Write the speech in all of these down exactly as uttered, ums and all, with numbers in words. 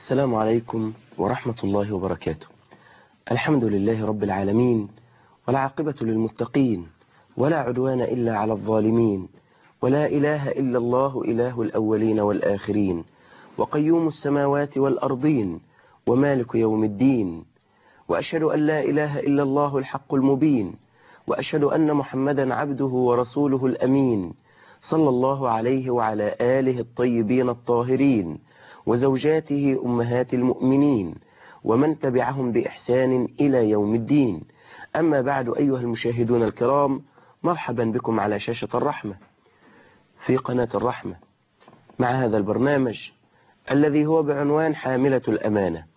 السلام عليكم ورحمة الله وبركاته. الحمد لله رب العالمين، والعاقبة للمتقين، ولا عدوان إلا على الظالمين، ولا إله إلا الله إله الأولين والآخرين، وقيوم السماوات والأرضين، ومالك يوم الدين. وأشهد أن لا إله إلا الله الحق المبين، وأشهد أن محمدا عبده ورسوله الأمين، صلى الله عليه وعلى آله الطيبين الطاهرين، وزوجاته أمهات المؤمنين، ومن تبعهم بإحسان إلى يوم الدين. أما بعد، أيها المشاهدون الكرام، مرحبا بكم على شاشة الرحمة في قناة الرحمة مع هذا البرنامج الذي هو بعنوان حاملة الأمانة،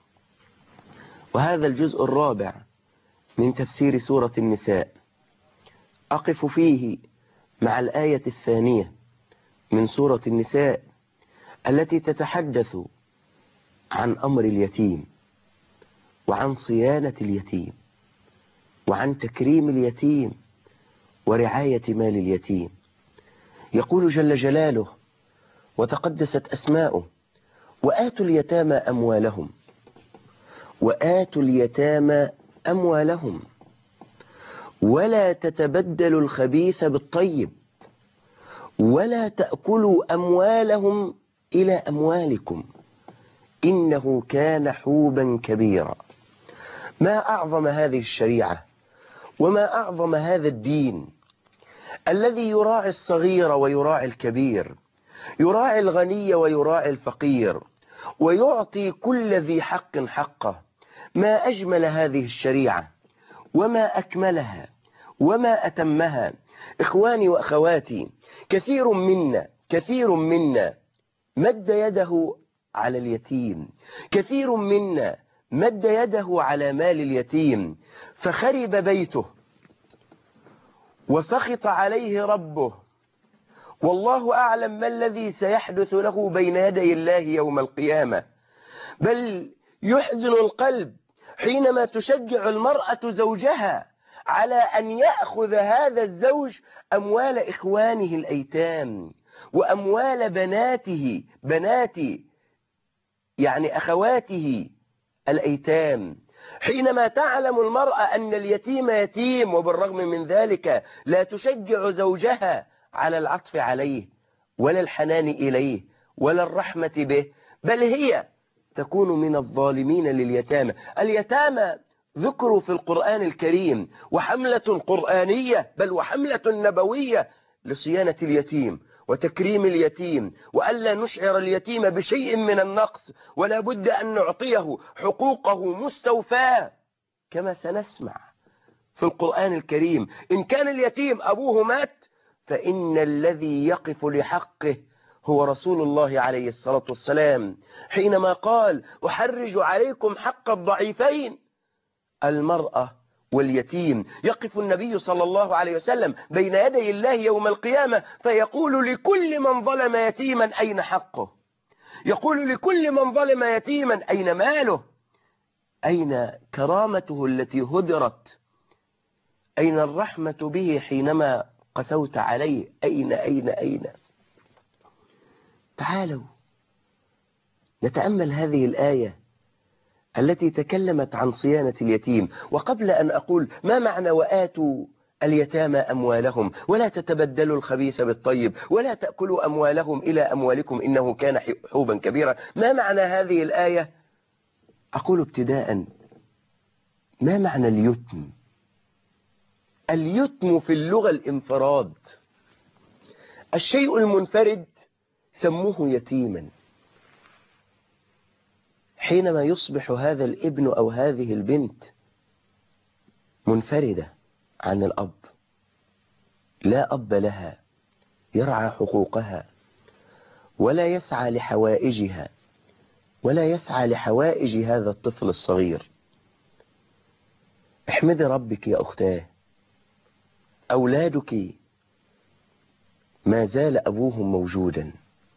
وهذا الجزء الرابع من تفسير سورة النساء. أقف فيه مع الآية الثانية من سورة النساء التي تتحدث عن أمر اليتيم، وعن صيانة اليتيم، وعن تكريم اليتيم، ورعاية مال اليتيم. يقول جل جلاله وتقدست أسماؤه: وآتوا اليتامى أموالهم وآتوا اليتامى أموالهم ولا تتبدلوا الخبيث بالطيب ولا تأكلوا أموالهم إلى أموالكم إنه كان حوبا كبيرا. ما أعظم هذه الشريعة، وما أعظم هذا الدين الذي يراعي الصغير ويراعي الكبير، يراعي الغني ويراعي الفقير، ويعطي كل ذي حق حقه. ما أجمل هذه الشريعة، وما أكملها، وما أتمها. إخواني وأخواتي، كثير منا كثير منا مد يده على اليتيم، كثير منا مد يده على مال اليتيم، فخرب بيته وسخط عليه ربه، والله أعلم ما الذي سيحدث له بين يدي الله يوم القيامة. بل يحزن القلب حينما تشجع المرأة زوجها على أن يأخذ هذا الزوج أموال إخوانه الأيتام، وأموال بناته بنات يعني أخواته الأيتام، حينما تعلم المرأة أن اليتيم يتيم، وبالرغم من ذلك لا تشجع زوجها على العطف عليه، ولا الحنان إليه، ولا الرحمة به، بل هي تكون من الظالمين لليتامى. اليتامى ذكروا في القرآن الكريم، وحملة قرآنية بل وحملة نبوية لصيانة اليتيم وتكريم اليتيم، وألا نشعر اليتيم بشيء من النقص، ولا بد أن نعطيه حقوقه مستوفاة، كما سنسمع في القرآن الكريم. إن كان اليتيم أبوه مات، فإن الذي يقف لحقه هو رسول الله عليه الصلاة والسلام، حينما قال: أحرج عليكم حق الضعيفين المرأة واليتيم. يقف النبي صلى الله عليه وسلم بين يدي الله يوم القيامة فيقول لكل من ظلم يتيما أين حقه، يقول لكل من ظلم يتيما أين ماله، أين كرامته التي هدرت، أين الرحمة به حينما قسوت عليه، أين أين أين تعالوا نتأمل هذه الآية التي تكلمت عن صيانة اليتيم. وقبل أن أقول ما معنى وآتوا اليتامى أموالهم ولا تتبدلوا الخبيث بالطيب ولا تأكلوا أموالهم إلى أموالكم إنه كان حوبا كبيرا، ما معنى هذه الآية؟ أقول ابتداء: ما معنى اليتم؟ اليتم في اللغة الانفراد، الشيء المنفرد سموه يتيما. حينما يصبح هذا الابن أو هذه البنت منفردة عن الأب، لا أب لها يرعى حقوقها، ولا يسعى لحوائجها، ولا يسعى لحوائج هذا الطفل الصغير. احمدي ربك يا أختاه، أولادك ما زال أبوهم موجودا.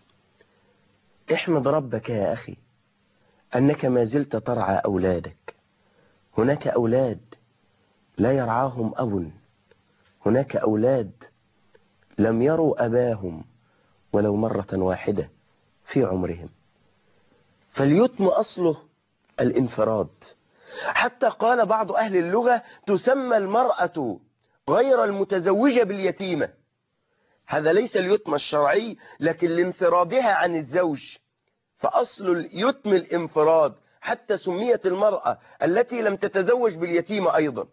احمد ربك يا أخي أنك ما زلت ترعى أولادك. هناك أولاد لا يرعاهم أب، هناك أولاد لم يروا أباهم ولو مرة واحدة في عمرهم. فاليتم أصله الانفراد، حتى قال بعض أهل اللغة تسمى المرأة غير المتزوجة باليتيمة. هذا ليس اليتم الشرعي، لكن لانفرادها عن الزوج، فأصل اليتم الانفراد، حتى سميت المرأة التي لم تتزوج باليتيمة أيضا.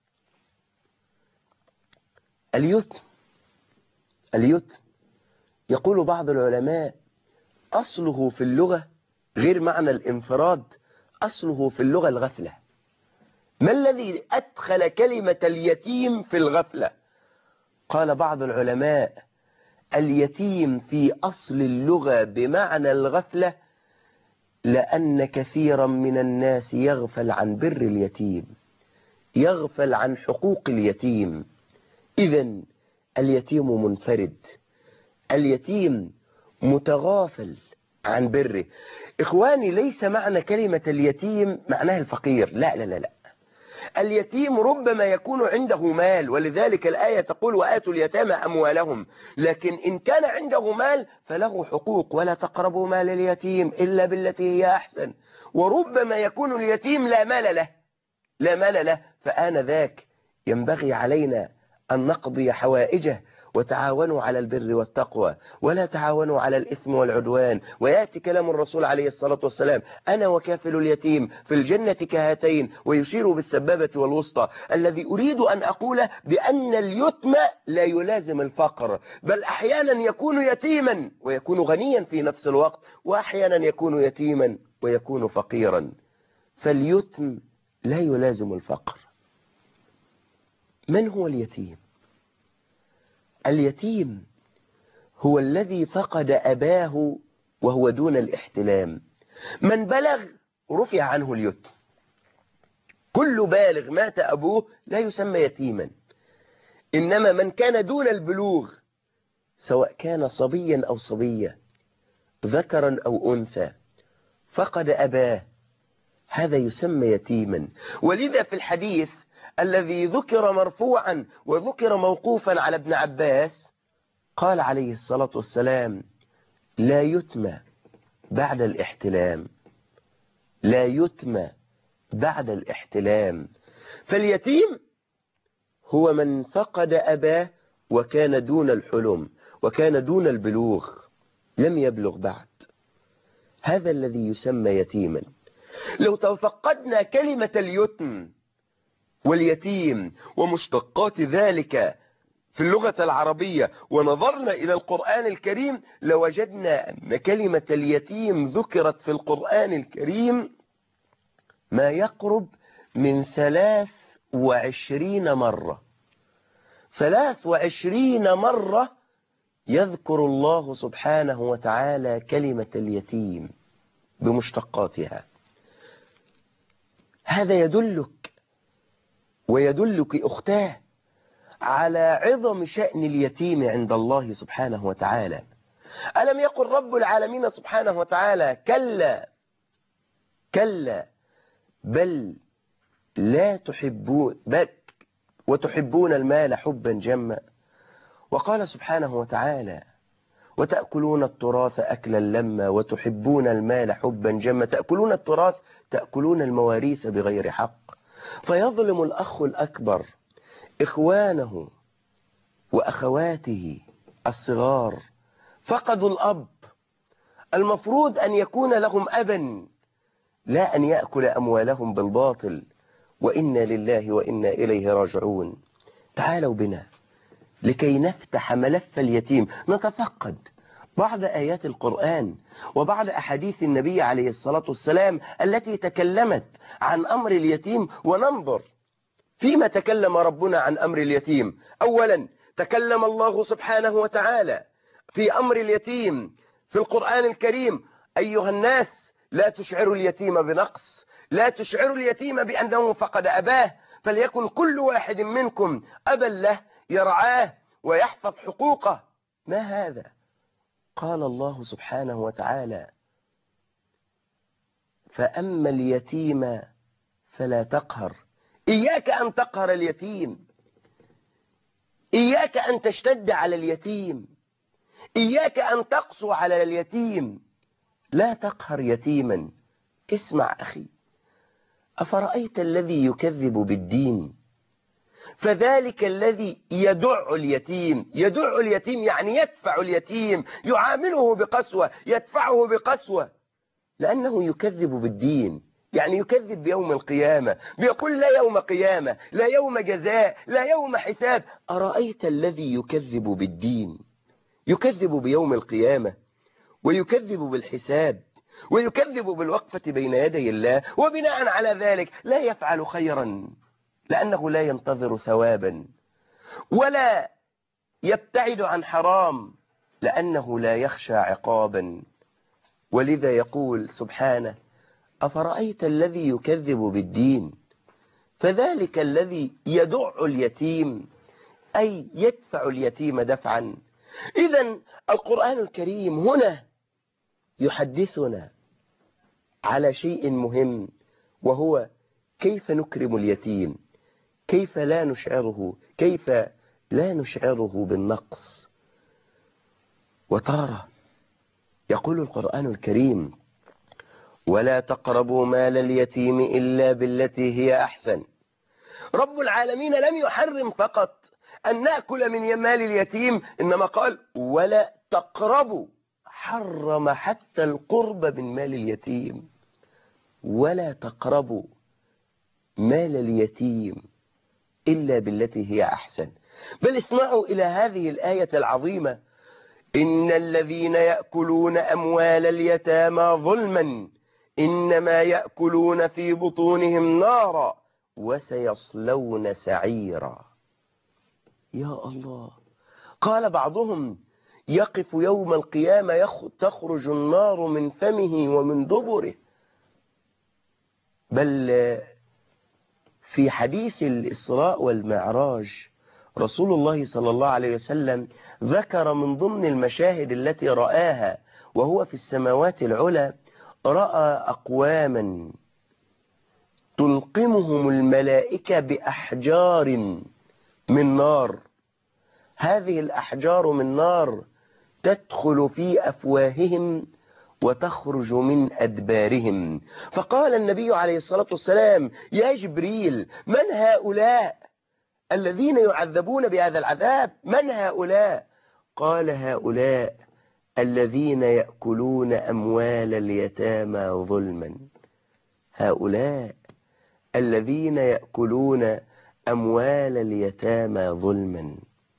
اليتم اليتم يقول بعض العلماء أصله في اللغة غير معنى الانفراد، أصله في اللغة الغفلة. ما الذي أدخل كلمة اليتيم في الغفلة؟ قال بعض العلماء اليتيم في أصل اللغة بمعنى الغفلة، لأن كثيرا من الناس يغفل عن بر اليتيم، يغفل عن حقوق اليتيم. إذن اليتيم منفرد، اليتيم متغافل عن بره. إخواني، ليس معنى كلمة اليتيم معناها الفقير، لا لا لا لا. اليتيم ربما يكون عنده مال، ولذلك الآية تقول وآتوا اليتامى أموالهم، لكن إن كان عنده مال فله حقوق، ولا تقربوا مال اليتيم إلا بالتي هي أحسن. وربما يكون اليتيم لا مال له، لا مال له، فآنذاك ينبغي علينا أن نقضي حوائجه. وتعاونوا على البر والتقوى ولا تعاونوا على الإثم والعدوان. ويأتي كلام الرسول عليه الصلاة والسلام أنا وكافل اليتيم في الجنة كهاتين، ويشير بالسبابة والوسطى. الذي أريد أن أقوله بأن اليتم لا يلازم الفقر، بل أحيانا يكون يتيما ويكون غنيا في نفس الوقت، وأحيانا يكون يتيما ويكون فقيرا. فاليتم لا يلازم الفقر. من هو اليتيم؟ اليتيم هو الذي فقد أباه وهو دون الاحتلام. من بلغ رفع عنه اليتم، كل بالغ مات أبوه لا يسمى يتيما. إنما من كان دون البلوغ، سواء كان صبيا أو صبية، ذكرا أو أنثى، فقد أباه، هذا يسمى يتيما. ولذا في الحديث الذي ذكر مرفوعا وذكر موقوفا على ابن عباس قال عليه الصلاة والسلام لا يتم بعد الاحتلام، لا يتم بعد الاحتلام. فاليتيم هو من فقد أباه وكان دون الحلم وكان دون البلوغ، لم يبلغ بعد، هذا الذي يسمى يتيما. لو تفقدنا كلمة اليتم واليتيم ومشتقات ذلك في اللغة العربية ونظرنا إلى القرآن الكريم، لوجدنا أن كلمة اليتيم ذكرت في القرآن الكريم ما يقرب من ثلاث وعشرين مرة. ثلاث وعشرين مرة يذكر الله سبحانه وتعالى كلمة اليتيم بمشتقاتها. هذا يدلك ويدلك أختاه على عظم شأن اليتيم عند الله سبحانه وتعالى. ألم يقل رب العالمين سبحانه وتعالى كلا كلا بل لا تحبون بل وتحبون المال حبا جما. وقال سبحانه وتعالى وتأكلون التراث أكلا لما وتحبون المال حبا جما. تأكلون التراث، تأكلون المواريث بغير حق. فيظلم الأخ الأكبر إخوانه وأخواته الصغار، فقدوا الأب، المفروض أن يكون لهم أبا، لا أن يأكل أموالهم بالباطل. وإنا لله وإنا إليه راجعون. تعالوا بنا لكي نفتح ملف اليتيم، نتفقد بعض آيات القرآن وبعض أحاديث النبي عليه الصلاة والسلام التي تكلمت عن أمر اليتيم، وننظر فيما تكلم ربنا عن أمر اليتيم. أولا تكلم الله سبحانه وتعالى في أمر اليتيم في القرآن الكريم أيها الناس لا تشعروا اليتيم بنقص، لا تشعروا اليتيم بأنه فقد أباه، فليكن كل واحد منكم أبا له يرعاه ويحفظ حقوقه. ما هذا؟ قال الله سبحانه وتعالى فأما اليتيم فلا تقهر. إياك أن تقهر اليتيم، إياك أن تشتد على اليتيم، إياك أن تقسو على اليتيم. لا تقهر يتيما. اسمع أخي، أفرأيت الذي يكذب بالدين فذلك الذي يدع اليتيم. يدع اليتيم يعني يدفع اليتيم، يعامله بقسوة، يدفعه بقسوة، لأنه يكذب بالدين، يعني يكذب بيوم القيامة، بيقول لا يوم قيامة، لا يوم جزاء، لا يوم حساب. أرأيت الذي يكذب بالدين، يكذب بيوم القيامة، ويكذب بالحساب، ويكذب بالوقفة بين يدي الله، وبناء على ذلك لا يفعل خيرا لأنه لا ينتظر ثوابا، ولا يبتعد عن حرام لأنه لا يخشى عقابا. ولذا يقول سبحانه: أفرأيت الذي يكذب بالدين فذلك الذي يدع اليتيم، أي يدفع اليتيم دفعا. إذن القرآن الكريم هنا يحدثنا على شيء مهم، وهو كيف نكرم اليتيم، كيف لا نشعره كيف لا نشعره بالنقص. وتارة يقول القرآن الكريم: ولا تقربوا مال اليتيم إلا بالتي هي أحسن. رب العالمين لم يحرم فقط أن نأكل من مال اليتيم، إنما قال ولا تقربوا، حرم حتى القرب من مال اليتيم. ولا تقربوا مال اليتيم إلا بالتي هي أحسن. بل اسمعوا إلى هذه الآية العظيمة: إن الذين يأكلون أموال اليتامى ظلما إنما يأكلون في بطونهم نارا وسيصلون سعيرا. يا الله. قال بعضهم: يقف يوم القيامة تخرج النار من فمه ومن دبره. بل في حديث الإسراء والمعراج رسول الله صلى الله عليه وسلم ذكر من ضمن المشاهد التي رآها وهو في السماوات العلى: رأى أقواما تلقمهم الملائكة بأحجار من نار. هذه الأحجار من نار تدخل في أفواههم وتخرج من أدبارهم. فقال النبي عليه الصلاة والسلام: يا جبريل، من هؤلاء الذين يعذبون بهذا العذاب؟ من هؤلاء؟ قال: هؤلاء الذين يأكلون أموال اليتامى ظلما. هؤلاء الذين يأكلون أموال اليتامى ظلما.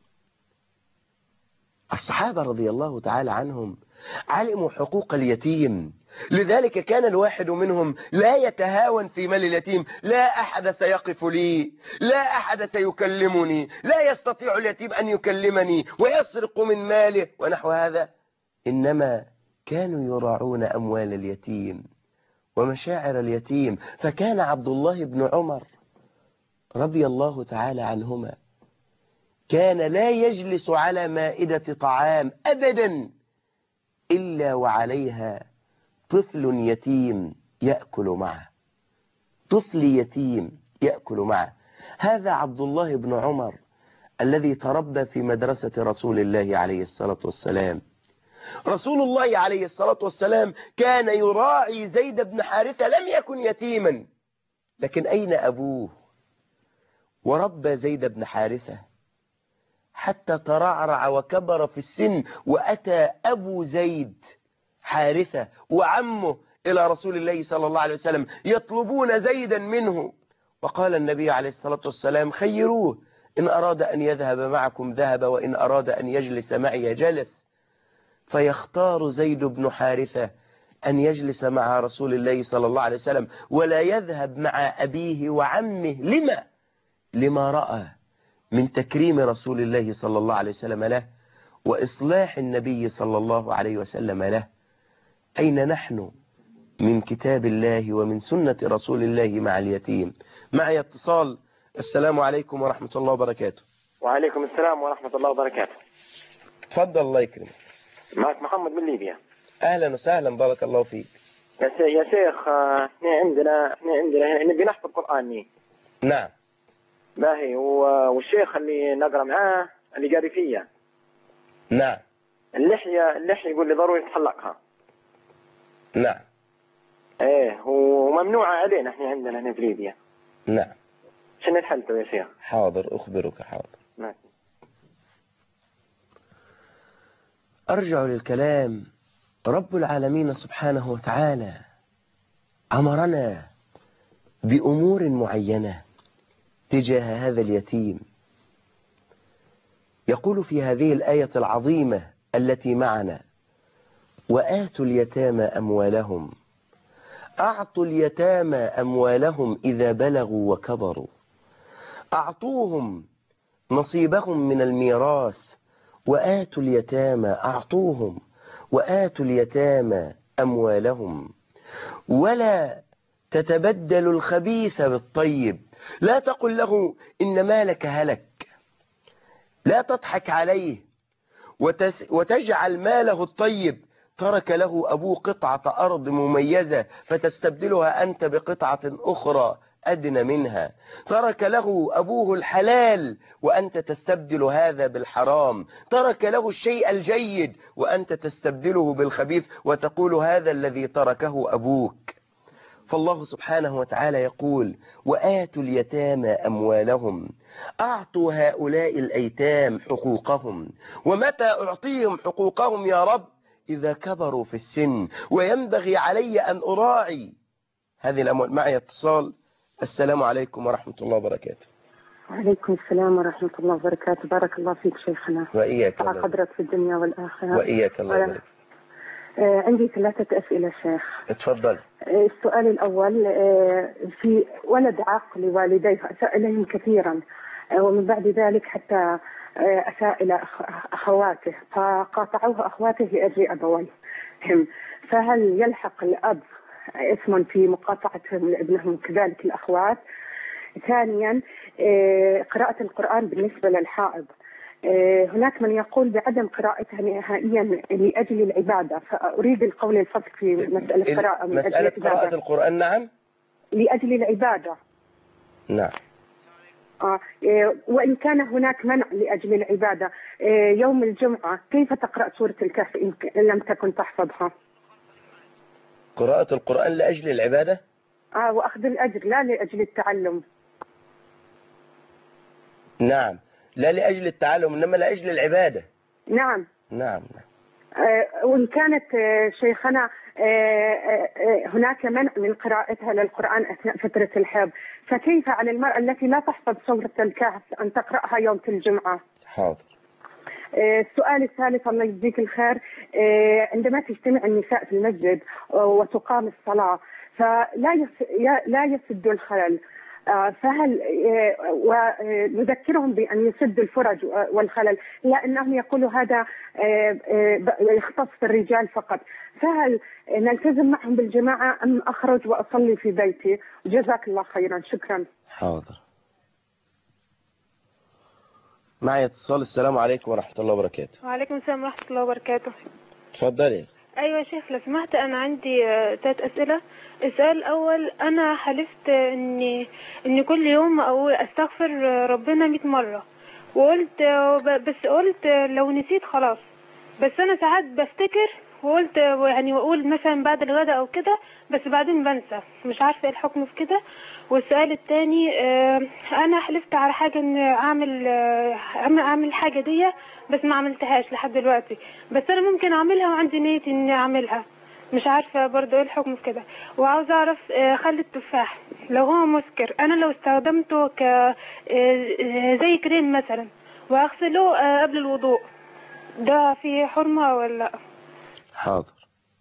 الصحابة رضي الله تعالى عنهم علموا حقوق اليتيم، لذلك كان الواحد منهم لا يتهاون في مال اليتيم. لا أحد سيقف لي، لا أحد سيكلمني، لا يستطيع اليتيم أن يكلمني ويسرق من ماله ونحو هذا. إنما كانوا يراعون أموال اليتيم ومشاعر اليتيم. فكان عبد الله بن عمر رضي الله تعالى عنهما كان لا يجلس على مائدة طعام أبدا إلا وعليها طفل يتيم يأكل معه، طفل يتيم يأكل معه. هذا عبد الله بن عمر الذي تربى في مدرسة رسول الله عليه الصلاة والسلام. رسول الله عليه الصلاة والسلام كان يراعي زيد بن حارثة، لم يكن يتيما، لكن أين أبوه؟ وربى زيد بن حارثة حتى ترعرع وكبر في السن، وأتى أبو زيد حارثة وعمه إلى رسول الله صلى الله عليه وسلم يطلبون زيدا منه. وقال النبي عليه الصلاة والسلام: خيروه، إن أراد أن يذهب معكم ذهب، وإن أراد أن يجلس معي جلس. فيختار زيد بن حارثة أن يجلس مع رسول الله صلى الله عليه وسلم ولا يذهب مع أبيه وعمه. لما؟ لما رأى من تكريم رسول الله صلى الله عليه وسلم له وإصلاح النبي صلى الله عليه وسلم له. أين نحن من كتاب الله ومن سنة رسول الله مع اليتيم؟ معي اتصال. السلام عليكم ورحمة الله وبركاته. وعليكم السلام ورحمة الله وبركاته. تفضل، الله يكرمك. معك محمد من ليبيا. أهلا وسهلا، بارك الله فيك. يا يا شيخ، احنا عندنا احنا عندنا نبي نحفظ القرآن. نعم. باهي. والشيخ اللي نقرأ معاه اللي قاري فيها. نعم. اللحية اللحية يقول لي ضروري تحلقها. نعم. ايه وممنوعة علينا احنا عندنا هنا في ليبيا. نعم. شنو الحل يا شيخ؟ حاضر أخبرك. حاضر. ماشي. أرجع للكلام. رب العالمين سبحانه وتعالى أمرنا بأمور معينة تجاه هذا اليتيم. يقول في هذه الآية العظيمة التي معنا: وآتوا اليتامى أموالهم. أعطوا اليتامى أموالهم إذا بلغوا وكبروا. أعطوهم نصيبهم من الميراث. وآتوا اليتامى أعطوهم وآتوا اليتامى أموالهم ولا تتبدلوا الخبيث بالطيب. لا تقل له إن مالك هلك. لا تضحك عليه وتس وتجعل ماله الطيب. ترك له أبوه قطعة أرض مميزة فتستبدلها أنت بقطعة أخرى أدنى منها. ترك له أبوه الحلال وأنت تستبدل هذا بالحرام. ترك له الشيء الجيد وأنت تستبدله بالخبيث وتقول هذا الذي تركه أبوك. فالله سبحانه وتعالى يقول: وآتوا اليتامى أموالهم. أعطوا هؤلاء الأيتام حقوقهم. ومتى أعطيهم حقوقهم يا رب؟ إذا كبروا في السن. وينبغي علي أن أراعي هذه الأموال. معي اتصال. السلام عليكم ورحمة الله وبركاته. وعليكم السلام ورحمة الله وبركاته. بارك الله فيك شيخنا. وإياك على قدرك في الدنيا والآخرة. وإياك الله يبارك. آه عندي ثلاثة أسئلة شيخ. اتفضل. آه السؤال الأول، آه في ولد عاق لوالديه أساء إليهم كثيرا، آه ومن بعد ذلك حتى آه أساء إلى أخواته فقاطعوه أخواته لأجل أبويه. فهل يلحق الأب اسم في مقاطعتهم لابنهم كذلك الأخوات؟ ثانيا، قراءة القرآن بالنسبة للحائض، هناك من يقول بعدم قراءتها نهائيا لأجل العبادة، فأريد القول الفصل في مسألة قراءة من مسألة أجل قراءة العبادة. القرآن. نعم. لأجل العبادة. نعم. آه وإن كان هناك منع لأجل العبادة، يوم الجمعة كيف تقرأ سورة الكهف إن لم تكن تحفظها؟ قراءة القرآن لأجل العبادة؟ آه وأخذ الأجر لا لأجل التعلم. نعم، لا لأجل التعلم إنما لأجل العبادة. نعم. نعم. آه وإن كانت آه شيخنا آه آه هناك منع من قراءتها للقرآن أثناء فترة الحيض، فكيف على المرأة التي لا تحفظ سورة الكهف أن تقرأها يوم الجمعة؟ حاضر. السؤال الثالث الله يجزيك الخير، عندما تجتمع النساء في المسجد وتقام الصلاة فلا لا يسد الخلل، فهل ونذكرهم بأن يسدوا الفرج والخلل، لأنهم يقولوا هذا يختص بالرجال فقط، فهل نلتزم معهم بالجماعة أم أخرج وأصلي في بيتي؟ جزاك الله خيرا. شكرا. حاضر. معي اتصال. السلام عليكم ورحمة الله وبركاته. وعليكم السلام ورحمة الله وبركاته. تفضلي. أيوة يا شيخ لو سمحت، أنا عندي ثلاث أسئلة. السؤال الأول، أنا حلفت إني إني كل يوم أو أستغفر ربنا مئة مرة، وقلت بس قلت لو نسيت خلاص، بس أنا ساعات بفتكر وقلت يعني وأقول مثلا بعد الغداء أو كده، بس بعدين بنسى، مش عارفة إيه الحكم في كده. والسؤال الثاني، أنا حلفت على حاجة إن أعمل أعمل حاجة دي بس ما عملتهاش لحد دلوقتي، بس أنا ممكن أعملها وعندي نية إني أعملها، مش عارفة برضه إيه الحكم في كده. وعاوز أعرف خل التفاح لو هو مسكر، أنا لو استخدمته ك زي كريم مثلا وأغسله قبل الوضوء، ده فيه حرمة ولا لا؟ حاضر.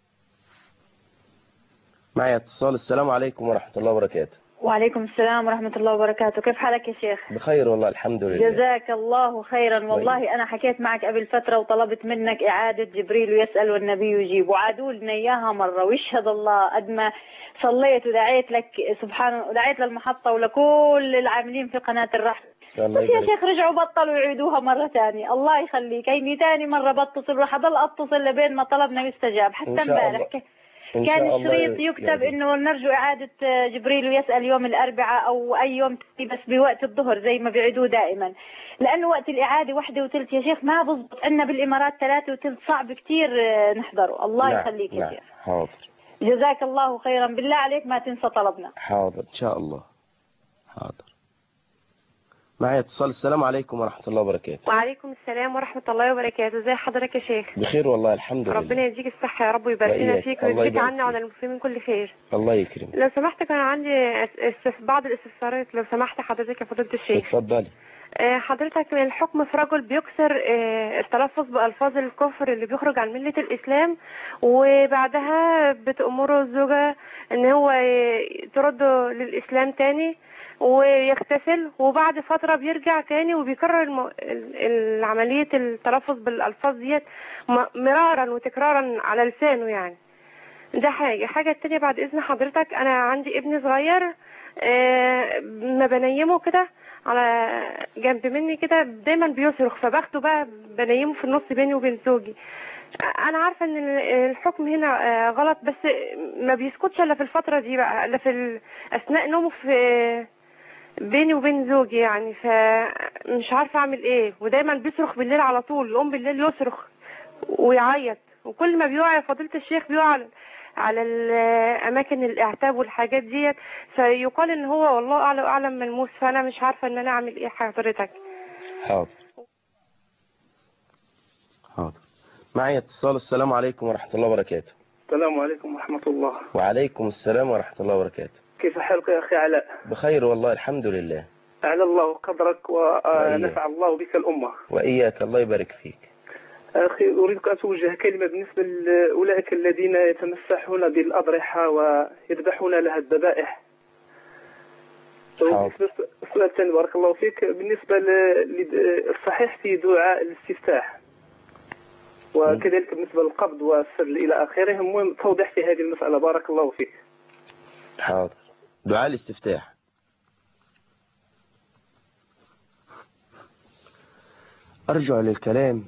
معي اتصال. السلام عليكم ورحمة الله وبركاته. وعليكم السلام ورحمة الله وبركاته. كيف حالك يا شيخ؟ بخير والله الحمد لله. جزاك الله خيرا. والله أنا حكيت معك قبل فترة وطلبت منك إعادة جبريل ويسأل والنبي يجيب، وعادوا لنا إياها مرة، ويشهد الله قد ما صليت ودعيت لك سبحانه، ودعيت للمحطة ولكل العاملين في قناة الرحمة، بس يا شيخ رجعوا بطلوا يعيدوها مرة ثانية. الله يخليك، هيني ثاني مرة بتصل وراح أضل أتصل لبين ما طلبنا يستجاب. حتى امبارح كان الشريط يكتب انه نرجو اعادة جبريل ويسأل يوم الاربعاء او اي يوم بس بوقت الظهر زي ما بيعيدوه دائما، لانه وقت الاعادة واحدة وثلث يا شيخ ما بضبط، عندنا بالامارات ثلاثة وثلث صعب كتير نحضره. الله نعم. يخليك يا نعم. شيخ. حاضر. جزاك الله خيرا، بالله عليك ما تنسى طلبنا. حاضر إن شاء الله. حاضر. معايا اتصال. السلام عليكم ورحمة الله وبركاته. وعليكم السلام ورحمة الله وبركاته. ازي حضرتك يا شيخ؟ بخير والله الحمد لله. ربنا يديك الصحة يا رب ويبارك لنا فيك ويجزيك عنا وعن المسلمين كل خير. الله يكرمك. لو سمحت كان عندي بعض الاستفسارات لو سمحت حضرتك يا فضيلة الشيخ. اتفضلي. حضرتك الحكم في رجل بيكسر التلفظ بألفاظ الكفر اللي بيخرج عن ملة الإسلام، وبعدها بتأمره الزوجة ان هو ترده للإسلام تاني ويغتسل، وبعد فترة بيرجع تاني وبيكرر الم... العملية التلفظ بالألفاظ ديت مرارا وتكرارا على لسانه يعني. ده حاجة. حاجة التانية بعد إذن حضرتك، أنا عندي ابن صغير آه ما بنيمه كده على جنب مني كده دايما بيصرخ، فباخده بقى بنيمه في النص بيني وبين زوجي. انا عارفه ان الحكم هنا غلط، بس ما بيسكتش الا في الفتره دي بقى، الا في اثناء نومه في بيني وبين زوجي يعني، فمش عارفه اعمل ايه. ودايما بيصرخ بالليل على طول، يقوم بالليل يصرخ ويعيط، وكل ما بيقع يا فضيله الشيخ بيقع على الاماكن الاعتاب والحاجات ديت، فيقال ان هو والله اعلى واعلم ملموس، فانا مش عارفه ان انا اعمل ايه حضرتك. حاضر حاضر. معي اتصال. السلام عليكم ورحمه الله وبركاته. السلام عليكم ورحمه الله. وعليكم السلام ورحمه الله وبركاته. كيف حالك يا اخي علاء؟ بخير والله الحمد لله. أعلى الله قدرك ونفع الله بك الامه. واياك الله يبارك فيك. أخي أريدك أن توجه كلمة بالنسبة لأولئك الذين يتمسحون بالأضرحة ويذبحون لها الذبائح. السؤال الثاني بارك الله فيك بالنسبة للصحيح في دعاء الاستفتاح، وكذلك بالنسبة للقبض والسدل إلى آخره، المهم توضيح في هذه المسألة بارك الله فيك. حاضر. دعاء الاستفتاح. أرجع للكلام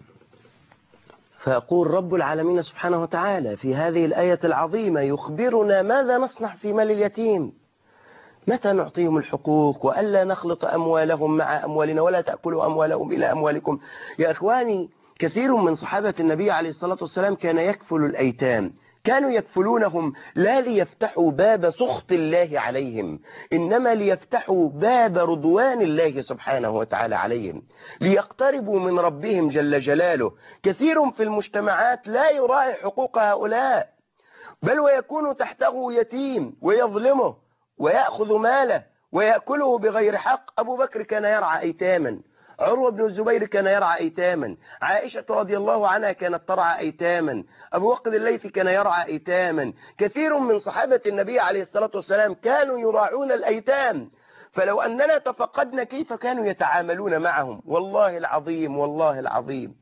فيقول رب العالمين سبحانه وتعالى في هذه الآية العظيمة يخبرنا ماذا نصنع في مال اليتيم، متى نعطيهم الحقوق، وألا نخلط أموالهم مع أموالنا ولا تأكلوا أموالهم إلى أموالكم. يا أخواني، كثير من صحابة النبي عليه الصلاة والسلام كان يكفل الأيتام، كانوا يكفلونهم لا ليفتحوا باب سخط الله عليهم، إنما ليفتحوا باب رضوان الله سبحانه وتعالى عليهم، ليقتربوا من ربهم جل جلاله. كثير في المجتمعات لا يراعي حقوق هؤلاء، بل ويكون تحته يتيم ويظلمه ويأخذ ماله ويأكله بغير حق. أبو بكر كان يرعى أيتاما، عروة بن الزبير كان يرعى أيتاما، عائشة رضي الله عنها كانت ترعى أيتاما، أبو وقد الليثي كان يرعى أيتاما. كثير من صحابة النبي عليه الصلاة والسلام كانوا يراعون الأيتام، فلو أننا تفقدنا كيف كانوا يتعاملون معهم. والله العظيم والله العظيم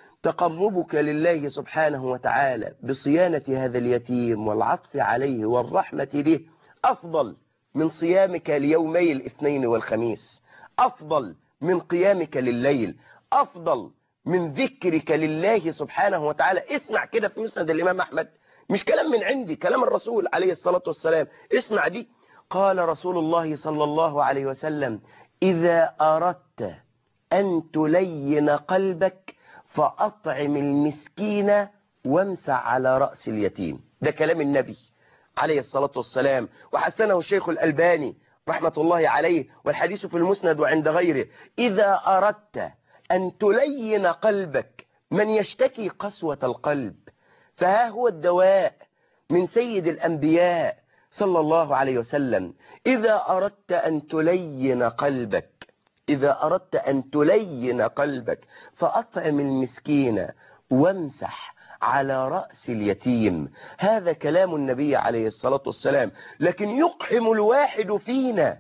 تقربك لله سبحانه وتعالى بصيانة هذا اليتيم والعطف عليه والرحمة به أفضل من صيامك ليومي الاثنين والخميس، أفضل من قيامك لليل، أفضل من ذكرك لله سبحانه وتعالى. اسمع كده في مسند الإمام أحمد، مش كلام من عندي، كلام الرسول عليه الصلاة والسلام. اسمع دي، قال رسول الله صلى الله عليه وسلم: إذا أردت أن تلين قلبك فأطعم المسكين وامسح على رأس اليتيم. ده كلام النبي عليه الصلاة والسلام، وحسنه الشيخ الألباني رحمة الله عليه، والحديث في المسند وعند غيره. إذا أردت أن تلين قلبك، من يشتكي قسوة القلب فها هو الدواء من سيد الأنبياء صلى الله عليه وسلم. إذا أردت أن تلين قلبك، إذا أردت أن تلين قلبك فأطعم المسكين وامسح على رأس اليتيم. هذا كلام النبي عليه الصلاة والسلام. لكن يقحم الواحد فينا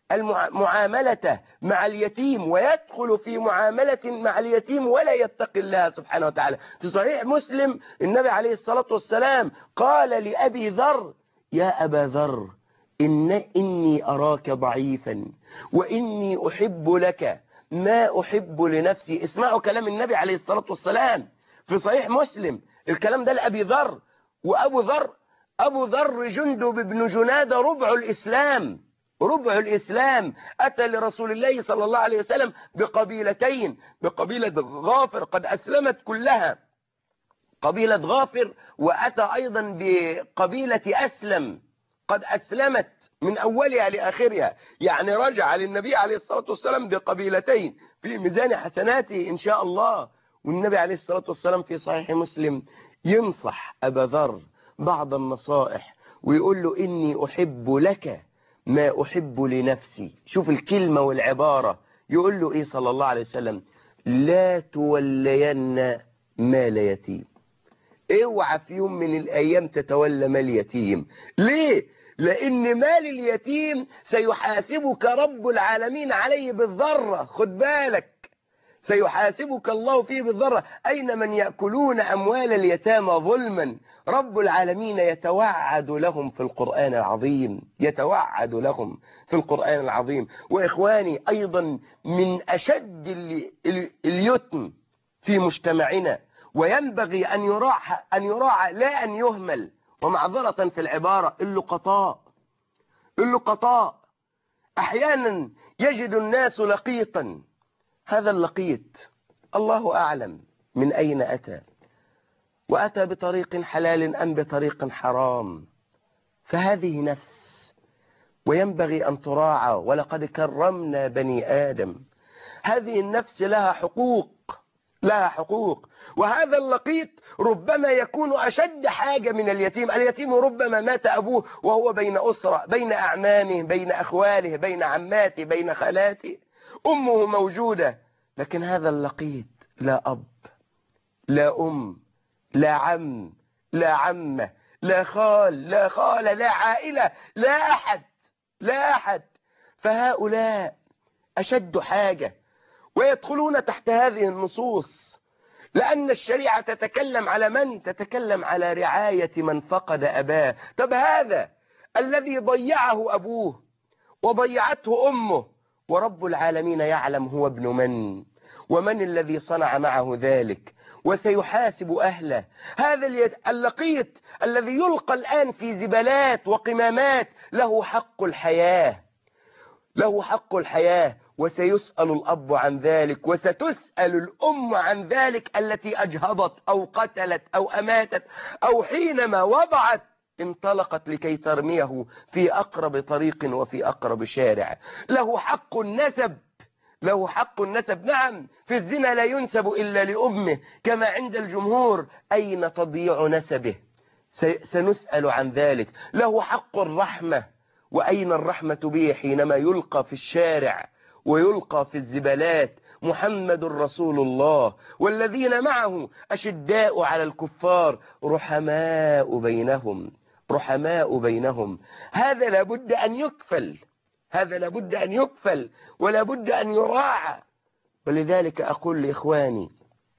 المعاملة مع اليتيم ويدخل في معاملة مع اليتيم ولا يتقي الله سبحانه وتعالى. في صحيح مسلم النبي عليه الصلاة والسلام قال لأبي ذر: يا أبا ذر، إن إني أراك ضعيفا وإني أحب لك ما أحب لنفسي. اسمعوا كلام النبي عليه الصلاة والسلام في صحيح مسلم، الكلام ده لأبي ذر. وأبو ذر أبو ذر جندب بن جنادة ربع الإسلام، ربع الإسلام. أتى لرسول الله صلى الله عليه وسلم بقبيلتين، بقبيلة غافر قد أسلمت كلها، قبيلة غافر، وأتى أيضا بقبيلة أسلم قد أسلمت من أولها لآخرها، يعني رجع للنبي عليه الصلاة والسلام بقبيلتين في ميزان حسناته إن شاء الله. والنبي عليه الصلاة والسلام في صحيح مسلم ينصح أبا ذر بعض النصائح ويقول له إني أحب لك ما أحب لنفسي. شوف الكلمة والعبارة، يقول له إيه صلى الله عليه وسلم؟ لا تولين مال يتيم. اوعى في يوم من الأيام تتولى مال يتيم. ليه؟ لأن مال اليتيم سيحاسبك رب العالمين عليه بالذرة. خد بالك، سيحاسبك الله فيه بالذرة. أين من يأكلون أموال اليتامى ظلما؟ رب العالمين يتوعد لهم في القرآن العظيم، يتوعد لهم في القرآن العظيم. وإخواني، أيضا من أشد اليتم في مجتمعنا، وينبغي أن يراعى أن يراعى لا أن يهمل، ومعذرة في العبارة، اللقطاء. اللقطاء أحيانا يجد الناس لقيطا، هذا اللقيط الله أعلم من أين أتى، وأتى بطريق حلال أم بطريق حرام، فهذه نفس وينبغي أن تراعى. ولقد كرمنا بني آدم. هذه النفس لها حقوق، لها حقوق. وهذا اللقيط ربما يكون أشد حاجة من اليتيم. اليتيم ربما مات أبوه وهو بين أسرة، بين أعمامه، بين أخواله، بين عماته، بين خالاته، أمه موجودة، لكن هذا اللقيط لا أب، لا أم، لا عم، لا عمة، لا خال، لا خالة، لا عائلة، لا أحد، لا أحد. فهؤلاء أشد حاجة، ويدخلون تحت هذه النصوص، لأن الشريعة تتكلم على من؟ تتكلم على رعاية من فقد أباه. طب هذا الذي ضيعه أبوه وضيعته أمه، ورب العالمين يعلم هو ابن من، ومن الذي صنع معه ذلك، وسيحاسب أهله. هذا اللقيط الذي يلقى الآن في زبالات وقمامات له حق الحياة، له حق الحياة، وسيسأل الأب عن ذلك، وستسأل الأم عن ذلك، التي أجهضت أو قتلت أو أماتت، أو حينما وضعت انطلقت لكي ترميه في أقرب طريق وفي أقرب شارع. له حق النسب، له حق النسب. نعم، في الزنا لا ينسب إلا لأمه كما عند الجمهور. أين تضيع نسبه؟ سنسأل عن ذلك. له حق الرحمة، وأين الرحمة به حينما يلقى في الشارع ويلقى في الزبالات؟ محمد رسول الله والذين معه أشداء على الكفار رحماء بينهم، رحماء بينهم. هذا لابد أن يكفل، هذا لابد أن يكفل، ولابد أن يراعى. ولذلك أقول لإخواني،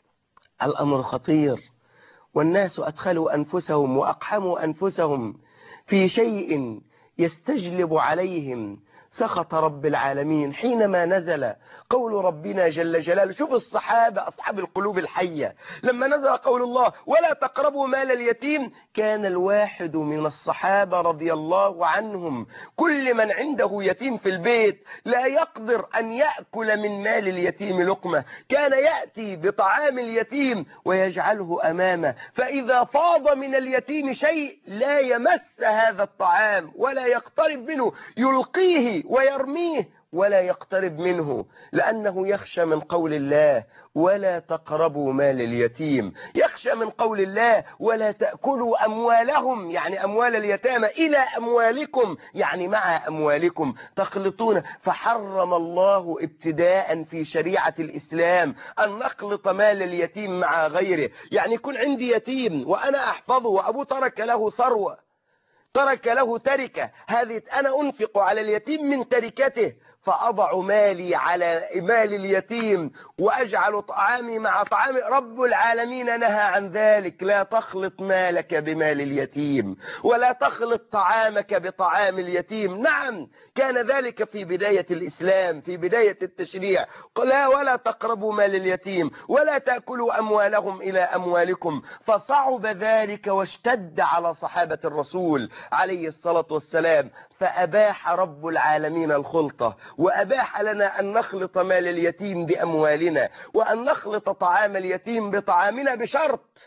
الأمر خطير، والناس أدخلوا أنفسهم وأقحموا أنفسهم في شيء يستجلب عليهم سخط رب العالمين حينما نزل قول ربنا جل جلاله. شوف الصحابة أصحاب القلوب الحية، لما نزل قول الله ولا تقربوا مال اليتيم، كان الواحد من الصحابة رضي الله عنهم كل من عنده يتيم في البيت لا يقدر أن يأكل من مال اليتيم لقمة، كان يأتي بطعام اليتيم ويجعله أمامه، فإذا فاض من اليتيم شيء لا يمس هذا الطعام ولا يقترب منه، يلقيه ويرميه ولا يقترب منه، لأنه يخشى من قول الله ولا تقربوا مال اليتيم، يخشى من قول الله ولا تأكلوا أموالهم، يعني أموال اليتامى، إلى أموالكم، يعني مع أموالكم تخلطون. فحرم الله ابتداء في شريعة الإسلام أن نخلط مال اليتيم مع غيره. يعني يكون عندي يتيم وأنا أحفظه وأبوه ترك له ثروة، ترك له تركة، هذه أنا أنفق على اليتيم من تركته، فأضع مالي على مال اليتيم وأجعل طعامي مع طعام. رب العالمين نهى عن ذلك. لا تخلط مالك بمال اليتيم، ولا تخلط طعامك بطعام اليتيم. نعم، كان ذلك في بداية الإسلام، في بداية التشريع، لا ولا تقربوا مال اليتيم ولا تأكلوا أموالهم إلى أموالكم، فصعب ذلك واشتد على صحابة الرسول عليه الصلاة والسلام، فأباح رب العالمين الخلطة، وأباح لنا أن نخلط مال اليتيم بأموالنا، وأن نخلط طعام اليتيم بطعامنا، بشرط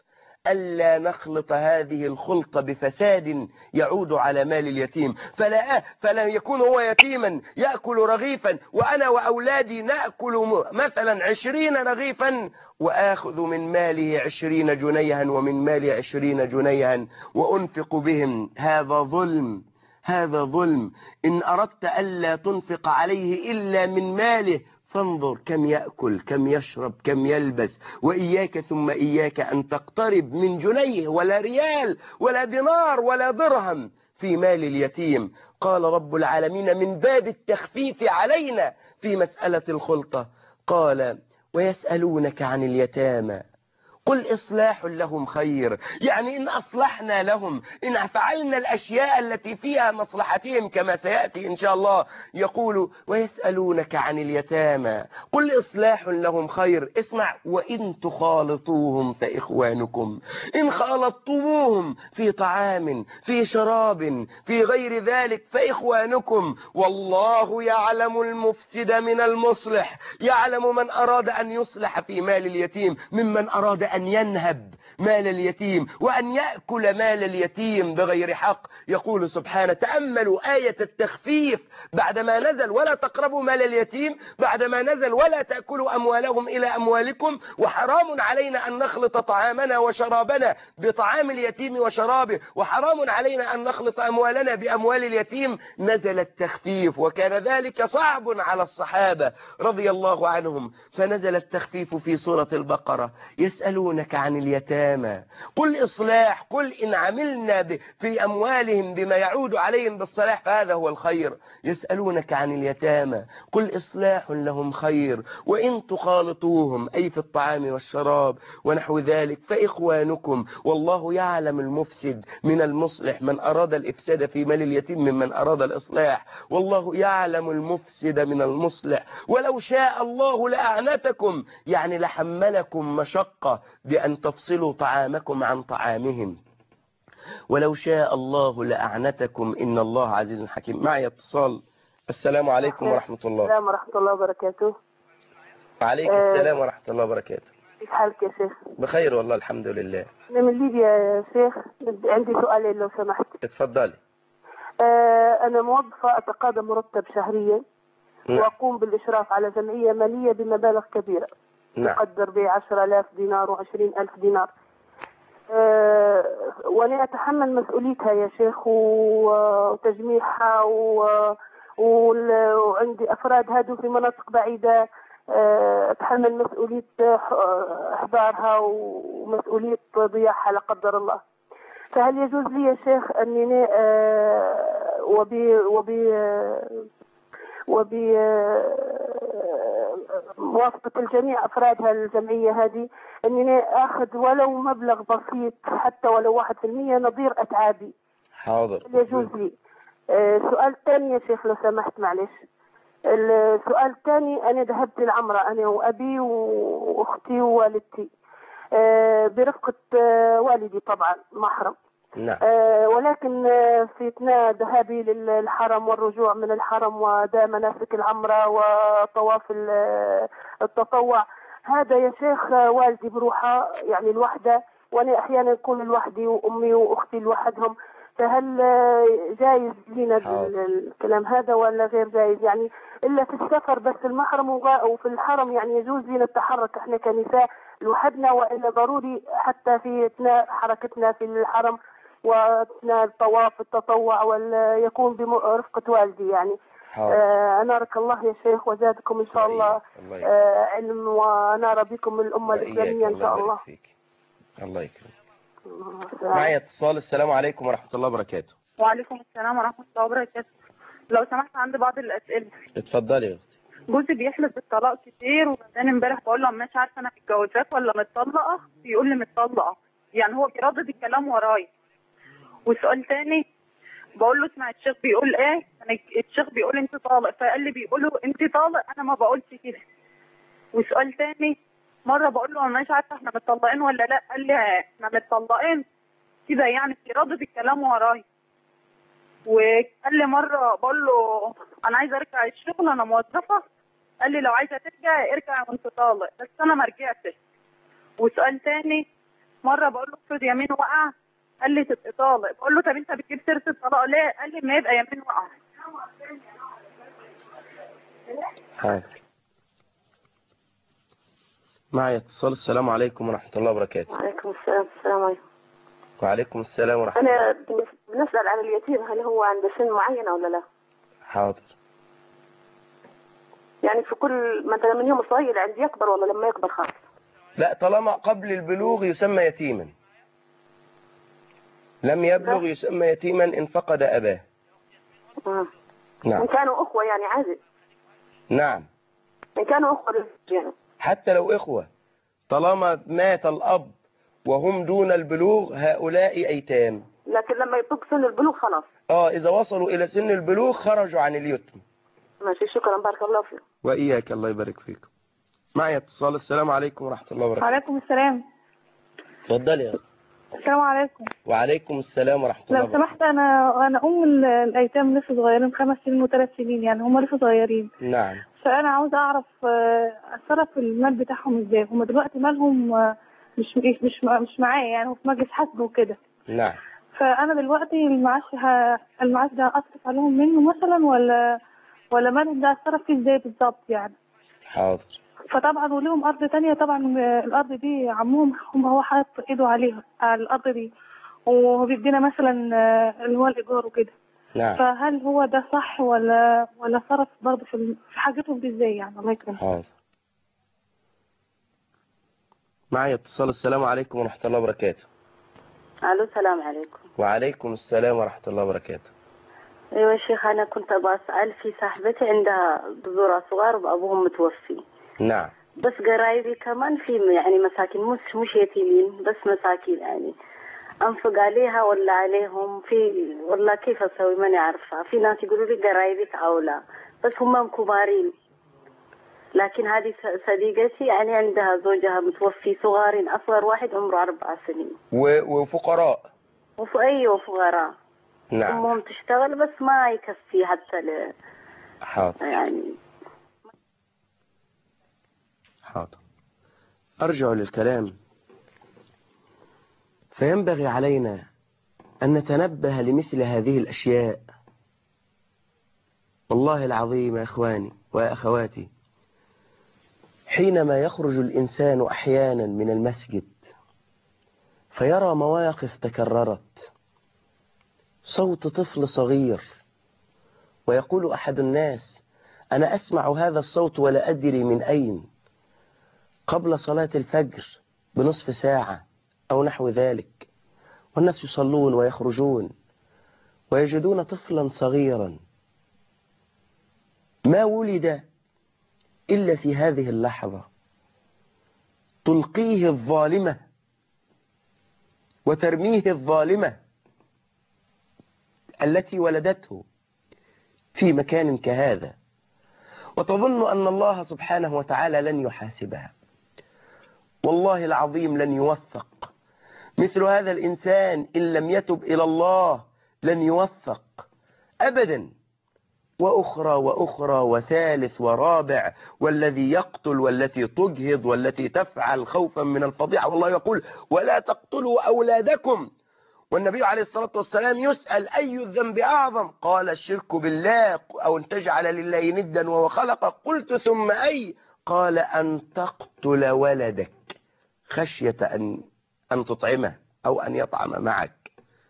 ألا نخلط هذه الخلطة بفساد يعود على مال اليتيم، فلا, فلا يكون هو يتيما يأكل رغيفا وأنا وأولادي نأكل مثلا عشرين رغيفا وآخذ من ماله عشرين جنيها ومن مالي عشرين جنيها وأنفق بهم. هذا ظلم، هذا ظلم. إن أردت ألا تنفق عليه إلا من ماله فانظر كم يأكل، كم يشرب، كم يلبس، وإياك ثم إياك أن تقترب من جنيه ولا ريال ولا دينار ولا درهم في مال اليتيم. قال رب العالمين من باب التخفيف علينا في مسألة الخلطة، قال ويسألونك عن اليتامى قل إصلاح لهم خير. يعني إن أصلحنا لهم، إن فعلنا الأشياء التي فيها مصلحتهم كما سيأتي إن شاء الله، يقول ويسألونك عن اليتامى قل إصلاح لهم خير. اسمع، وإن تخالطوهم فإخوانكم. إن خالطتموهم في طعام في شراب في غير ذلك فإخوانكم. والله يعلم المفسد من المصلح، يعلم من أراد أن يصلح في مال اليتيم ممن أراد أن ينهب مال اليتيم وأن يأكل مال اليتيم بغير حق. يقول سبحانه، تأملوا آية التخفيف بعدما نزل ولا تقربوا مال اليتيم، بعدما نزل ولا تأكلوا أموالهم إلى أموالكم، وحرام علينا أن نخلط طعامنا وشرابنا بطعام اليتيم وشرابه، وحرام علينا أن نخلط أموالنا بأموال اليتيم. نزل التخفيف وكان ذلك صعب على الصحابة رضي الله عنهم، فنزل التخفيف في سورة البقرة. يسألونك عن اليتامى قل إصلاح، قل إن عملنا في أموالهم بما يعود عليهم بالصلاح فهذا هو الخير. يسألونك عن اليتامى قل إصلاح لهم خير وإن تخالطوهم أي في الطعام والشراب ونحو ذلك فإخوانكم. والله يعلم المفسد من المصلح، من أراد الإفساد في مال اليتيم ممن أراد الإصلاح. والله يعلم المفسد من المصلح ولو شاء الله لأعنتكم، يعني لحملكم مشقة بأن تفصلوا طعامكم عن طعامهم. ولو شاء الله لأعنتكم إن الله عزيز حكيم. معي اتصال. السلام عليكم ورحمة الله. السلام ورحمة الله وبركاته. وعليك السلام ورحمة الله وبركاته. كيف حالك يا شيخ؟ بخير والله الحمد لله. أنا من ليبيا يا شيخ، عندي سؤالين لو سمحت. اتفضلي. آه أنا موظفة أتقاضى مرتب شهريا، نعم. وأقوم بالإشراف على جمعية مالية بمبالغ كبيرة، نعم. يقدر بعشرة آلاف دينار وعشرين ألف دينار. أه وأنا أتحمل مسؤوليتها يا شيخ وتجميعها و... وعندي أفراد هادوا في مناطق بعيدة، أه أتحمل مسؤولية إحضارها ومسؤولية ضياعها لا قدر الله. فهل يجوز لي يا شيخ أنني أه وبي وبي أه وبي موافقة الجميع أفرادها الجمعية هذه أنني أخذ ولو مبلغ بسيط حتى ولو واحد في المية نظير أتعابي؟ حاضر. يجوز لي. آه سؤال ثاني يا شيخ لو سمحت معلش. السؤال الثاني، أنا ذهبت العمرة أنا وأبي وأختي ووالدتي آه برفقة آه والدي طبعا محرم. نعم. آه ولكن آه في اثناء ذهابي للحرم والرجوع من الحرم وأداء مناسك العمرة وطواف التطوع، هذا يا شيخ آه والدي بروحه يعني الوحدة، وأنا أحيانا أكون لوحدي وأمي وأختي لوحدهم. فهل آه جايز لنا الكلام هذا ولا غير جايز؟ يعني إلا في السفر بس المحرم وفي الحرم يعني يجوز لنا التحرك احنا كنساء لوحدنا، وإلا ضروري حتى في اثناء حركتنا في الحرم واثناء الطواف التطوع ولا يكون برفقة والدي يعني. آه أنارك الله يا شيخ وزادكم إن شاء الله, الله آه علم، ونار بكم الأمة الإسلامية إن شاء الله. فيك. الله يكرمك. معي اتصال. السلام عليكم ورحمة الله وبركاته. وعليكم السلام ورحمة الله وبركاته. لو سمحت عندي بعض الأسئلة. اتفضلي يا اختي. جوزي بيحلف بالطلاق كتير، وبعدين امبارح بقول له مش عارفه انا متجوزاك ولا متطلقه، بيقول لي متطلقه، يعني هو بيردد الكلام ورايا. وسؤال تاني بقول له اسمع الشيخ بيقول ايه، انا الشيخ بيقول انت طالق، فقال لي بيقولوا انت طالق، انا ما بقولش كده. وسؤال تاني مره بقول له انا مش عارفه احنا متطلقين ولا لا، قال لي احنا متطلقين كده، يعني بيردد الكلام ورايا. وقال لي مره بقول له انا عايزه ارجع الشغل انا موظفه، قال لي لو عايزه ترجع ارجع وانت طالق، بس انا ما رجعتش. وسؤال تاني مره بقول له افرض يمين وقع، قال لي تبقى طالق. بقول له طب انت بتجيب سيره الطلاق ليه؟ قال لي ما يبقى يمين وقع. حاضر. معي اتصال. السلام عليكم ورحمة الله وبركاته. وعليكم السلام. السلام عليكم. وعليكم السلام ورحمة الله. أنا بنسأل عن اليتيم، هل هو عند سن معينة ولا لا؟ حاضر. يعني في كل مثلا من يوم صغير عند يكبر ولا لما يكبر خالص؟ لا، طالما قبل البلوغ يسمى يتيما. لم يبلغ يسمى يتيما إن فقد أباه. آه. نعم. إن كانوا أخوة يعني عادي. نعم. إن كانوا أخوة يعني. حتى لو إخوة، طالما مات الأب وهم دون البلوغ هؤلاء أيتام. لكن لما يبلغ سن البلوغ خلاص. آه إذا وصلوا إلى سن البلوغ خرجوا عن اليتم. ماشي، شكرا، بارك الله فيك. وإياك، الله يبارك فيكم. معي اتصال. السلام عليكم ورحمة الله وبركاته. وعليكم السلام. اتفضل يا أخي. السلام عليكم. وعليكم السلام ورحمة الله لو وبركاته. سمحت، انا انا ام ال- الايتام لسه صغيرين، خمس سنين وثلاث سنين، يعني هم لسه صغيرين. نعم. فانا عاوزه اعرف آه، اتصرف المال بتاعهم ازاي. هم دلوقتي مالهم آه، مش مش مش مش معايا، يعني في مجلس حسب وكده. نعم. فانا دلوقتي المعاش ه- المعاش ده اصرف عليهم منه مثلا، ولا ولا مالهم ده اتصرف فيه ازاي بالظبط يعني؟ حاضر. فطبعا وليهم ارض تانية طبعا. آه، الارض دي عمهم هم هو حاطط ايده عليها على الارض دي، وهو بيدينا مثلا آه، اللي هو الايجار وكده. نعم. فهل هو ده صح ولا ولا صرف برضه في ال- في حاجتهم دي ازاي يعني؟ الله يكرمك. حاضر. معي اتصال. السلام عليكم ورحمة الله وبركاته. الو، السلام عليكم. وعليكم السلام ورحمة الله وبركاته. ايوه يا شيخ، انا كنت ابغى اسال في صاحبتي عندها بذورة صغار وابوهم متوفي. نعم. بس قرايبي كمان في يعني مساكين، مش مش يتيمين بس مساكين، يعني انفق عليها ولا عليهم في ولا كيف اسوي؟ ماني عارفه. في ناس يقولوا لي قرايبك اولى، بس هم كبارين. لكن هذه صديقتي يعني عندها زوجها متوفي صغارين، اصغر واحد عمره اربع سنين. و- وفقراء. وف ايوه فقراء. نعم. امهم تشتغل بس ما يكفي حتى ل... حاضر. يعني. حاضر. أرجع للكلام. فينبغي علينا أن نتنبه لمثل هذه الأشياء. والله العظيم يا إخواني وأخواتي، حينما يخرج الإنسان أحيانا من المسجد فيرى مواقف تكررت، صوت طفل صغير، ويقول أحد الناس: أنا أسمع هذا الصوت ولا أدري من أين، قبل صلاة الفجر بنصف ساعة أو نحو ذلك، والناس يصلون ويخرجون ويجدون طفلا صغيرا ما ولد إلا في هذه اللحظة تلقيه الظالمة وترميه الظالمة التي ولدته في مكان كهذا، وتظن أن الله سبحانه وتعالى لن يحاسبها. والله العظيم لن يوفق مثل هذا الإنسان إن لم يتب إلى الله، لن يوفق أبدا. وأخرى وأخرى وثالث ورابع، والذي يقتل والتي تجهض والتي تفعل خوفا من الفضيحة. والله يقول: ولا تقتلوا أولادكم. والنبي عليه الصلاة والسلام يسأل: أي الذنب أعظم؟ قال: الشرك بالله، أو أن تجعل لله ندا وهو خلقك. قلت: ثم أي؟ قال: أن تقتل ولدك خشية أن أن تطعمه أو أن يطعم معك.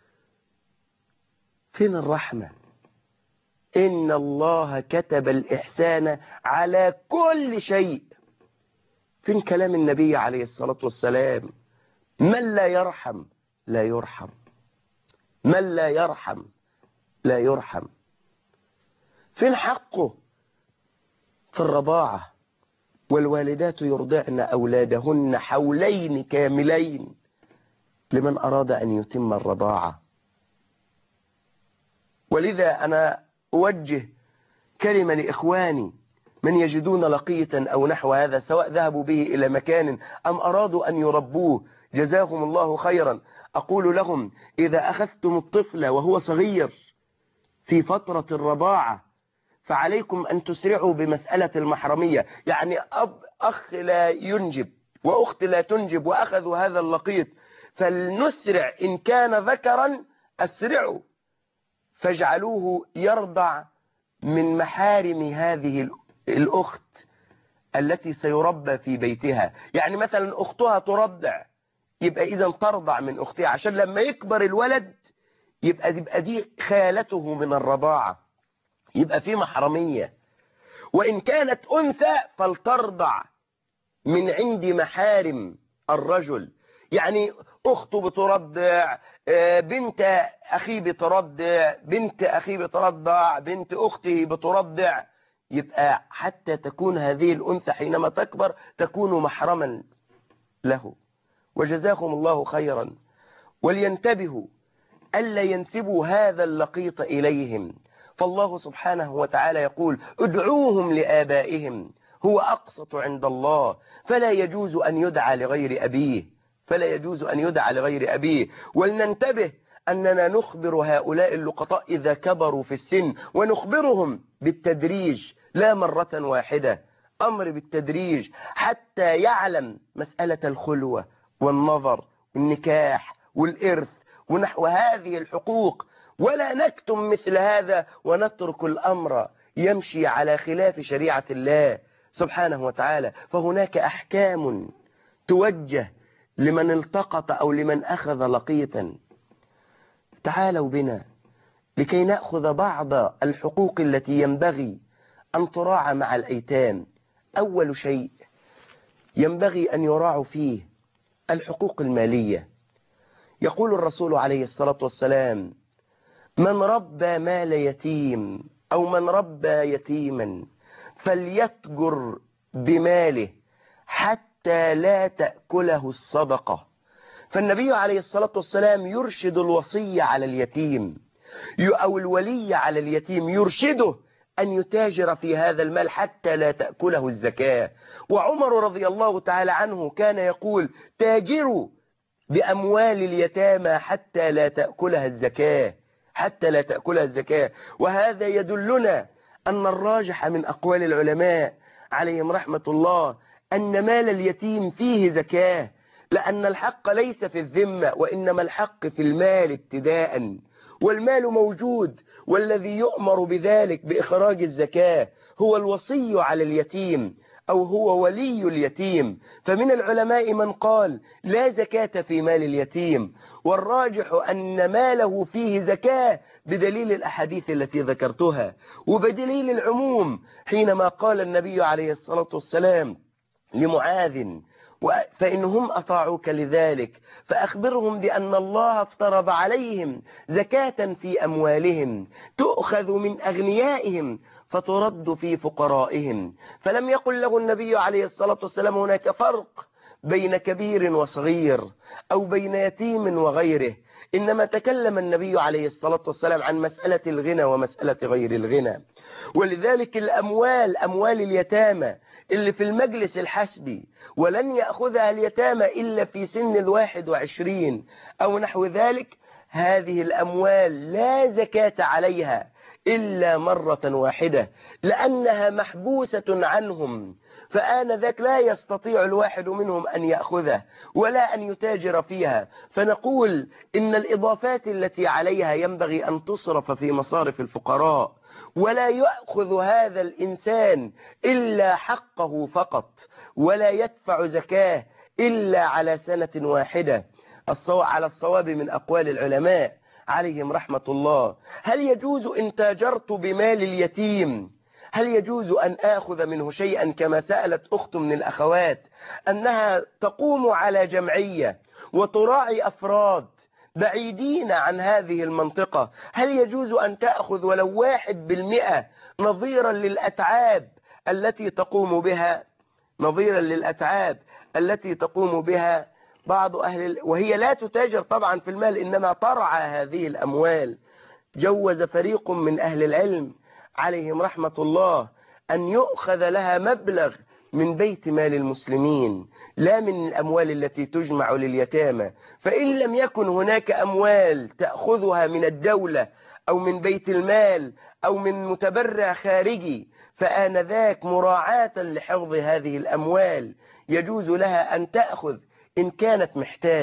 فين الرحمة؟ إن الله كتب الإحسان على كل شيء. فين كلام النبي عليه الصلاة والسلام؟ من لا يرحم لا يرحم، من لا يرحم لا يرحم. فين حقه في الرضاعة؟ والوالدات يرضعن أولادهن حولين كاملين لمن أراد أن يتم الرضاعة. ولذا أنا أوجه كلمة لإخواني من يجدون لقية أو نحو هذا، سواء ذهبوا به إلى مكان أم أرادوا أن يربوه، جزاهم الله خيرا. أقول لهم: إذا أخذتم الطفل وهو صغير في فترة الرضاعة فعليكم أن تسرعوا بمسألة المحرمية. يعني أب أخ لا ينجب وأخت لا تنجب وأخذوا هذا اللقيط فلنسرع إن كان ذكرا أسرعوا، فاجعلوه يرضع من محارم هذه الأخت التي سيربى في بيتها. يعني مثلا أختها ترضع، يبقى إذا ترضع من أختها عشان لما يكبر الولد يبقى, يبقى دي خالته من الرضاعة، يبقى في محرمية. وإن كانت أنثى فلترضع من عند محارم الرجل، يعني أخته بترضع، بنت أخيه بترضع، بنت أخيه بترضع، بنت أخته بترضع، يبقى حتى تكون هذه الأنثى حينما تكبر تكون محرما له. وجزاكم الله خيرا. ولينتبهوا ألا ينسبوا هذا اللقيط إليهم، فالله سبحانه وتعالى يقول ادعوهم لآبائهم هو أقسط عند الله، فلا يجوز أن يدعى لغير أبيه، فلا يجوز أن يدعى لغير أبيه. ولننتبه أننا نخبر هؤلاء اللقطاء إذا كبروا في السن، ونخبرهم بالتدريج لا مرة واحدة، أمر بالتدريج حتى يعلم مسألة الخلوة والنظر والنكاح والإرث ونحو هذه الحقوق، ولا نكتم مثل هذا ونترك الأمر يمشي على خلاف شريعة الله سبحانه وتعالى. فهناك أحكام توجه لمن التقط أو لمن أخذ لقيطا. تعالوا بنا لكي نأخذ بعض الحقوق التي ينبغي أن تراعى مع الأيتام. أول شيء ينبغي أن يراعوا فيه الحقوق المالية. يقول الرسول عليه الصلاة والسلام من ربى مال يتيم أو من ربى يتيما فليتجر بماله حتى لا تأكله الصدقة. فالنبي عليه الصلاة والسلام يرشد الوصي على اليتيم أو الولي على اليتيم، يرشده أن يتاجر في هذا المال حتى لا تأكله الزكاة. وعمر رضي الله تعالى عنه كان يقول تاجروا بأموال اليتامى حتى لا تأكلها الزكاة، حتى لا تأكلها الزكاة. وهذا يدلنا أن الراجح من أقوال العلماء عليهم رحمة الله أن مال اليتيم فيه زكاة، لأن الحق ليس في الذمة وإنما الحق في المال ابتداء، والمال موجود، والذي يؤمر بذلك بإخراج الزكاة هو الوصي على اليتيم أو هو ولي اليتيم. فمن العلماء من قال لا زكاة في مال اليتيم، والراجح أن ماله فيه زكاة بدليل الأحاديث التي ذكرتها، وبدليل العموم حينما قال النبي عليه الصلاة والسلام لمعاذ فإنهم أطاعوك لذلك فأخبرهم بأن الله افترض عليهم زكاة في أموالهم تؤخذ من أغنيائهم فترد في فقرائهم. فلم يقل له النبي عليه الصلاة والسلام هناك فرق بين كبير وصغير أو بين يتيم وغيره، إنما تكلم النبي عليه الصلاة والسلام عن مسألة الغنى ومسألة غير الغنى. ولذلك الأموال أموال اليتامى اللي في المجلس الحسبي ولن يأخذها اليتامى إلا في سن الواحد وعشرين أو نحو ذلك، هذه الأموال لا زكاة عليها إلا مرة واحدة لأنها محبوسة عنهم، فآنذاك لا يستطيع الواحد منهم أن يأخذه ولا أن يتاجر فيها. فنقول إن الإضافات التي عليها ينبغي أن تصرف في مصارف الفقراء، ولا يأخذ هذا الإنسان إلا حقه فقط، ولا يدفع زكاة إلا على سنة واحدة على الصواب من أقوال العلماء عليهم رحمة الله. هل يجوز إن تاجرت بمال اليتيم هل يجوز أن آخذ منه شيئا؟ كما سألت أخت من الأخوات أنها تقوم على جمعية وتراعي أفراد بعيدين عن هذه المنطقة، هل يجوز أن تأخذ ولو واحد بالمئة نظيرا للأتعاب التي تقوم بها نظيرا للأتعاب التي تقوم بها بعض أهل، وهي لا تتاجر طبعا في المال إنما ترعى هذه الأموال. جوز فريق من أهل العلم عليهم رحمة الله أن يؤخذ لها مبلغ من بيت مال المسلمين لا من الأموال التي تجمع لليتامى. فإن لم يكن هناك أموال تأخذها من الدولة أو من بيت المال أو من متبرع خارجي، فآنذاك مراعاة لحفظ هذه الأموال يجوز لها أن تأخذ إن كانت محتاجة،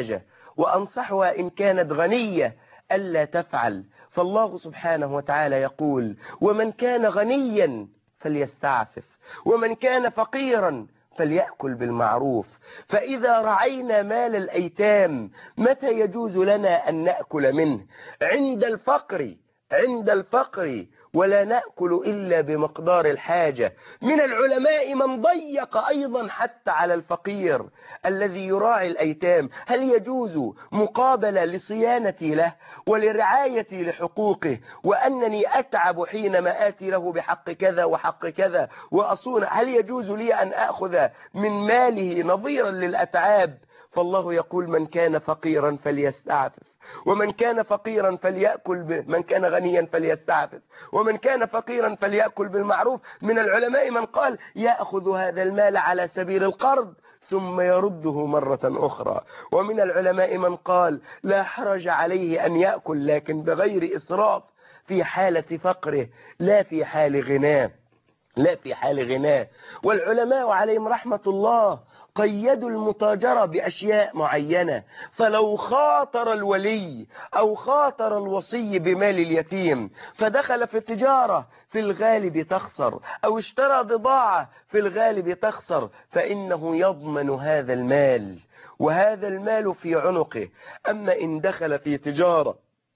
وأنصحها إن كانت غنية ألا تفعل. فالله سبحانه وتعالى يقول: ومن كان غنيا فليستعفف ومن كان فقيرا فليأكل بالمعروف. فإذا رعينا مال الأيتام متى يجوز لنا أن نأكل منه؟ عند الفقر، عند الفقر، ولا نأكل إلا بمقدار الحاجة. من العلماء من ضيق أيضا حتى على الفقير الذي يراعي الأيتام، هل يجوز مقابلة لصيانتي له ولرعايتي لحقوقه، وأنني أتعب حينما آتي له بحق كذا وحق كذا وأصون، هل يجوز لي أن أخذ من ماله نظيرا للأتعاب؟ فالله يقول: من كان فقيرا فليستعفف ومن كان فقيرا فليأكل ب... من كان غنيا فليستعفف ومن كان فقيرا فليأكل بالمعروف. من العلماء من قال: يأخذ هذا المال على سبيل القرض ثم يرده مرة أخرى. ومن العلماء من قال: لا حرج عليه أن يأكل لكن بغير إسراف في حالة فقره لا في حال غناه، لا في حال غناه. والعلماء عليهم رحمة الله قيدوا المتاجرة بأشياء معينة، فلو خاطر الولي أو خاطر الوصي بمال اليتيم فدخل في التجارة في الغالب تخسر، أو اشترى بضاعة في الغالب تخسر، فإنه يضمن هذا المال وهذا المال في عنقه. أما إن دخل في تجارة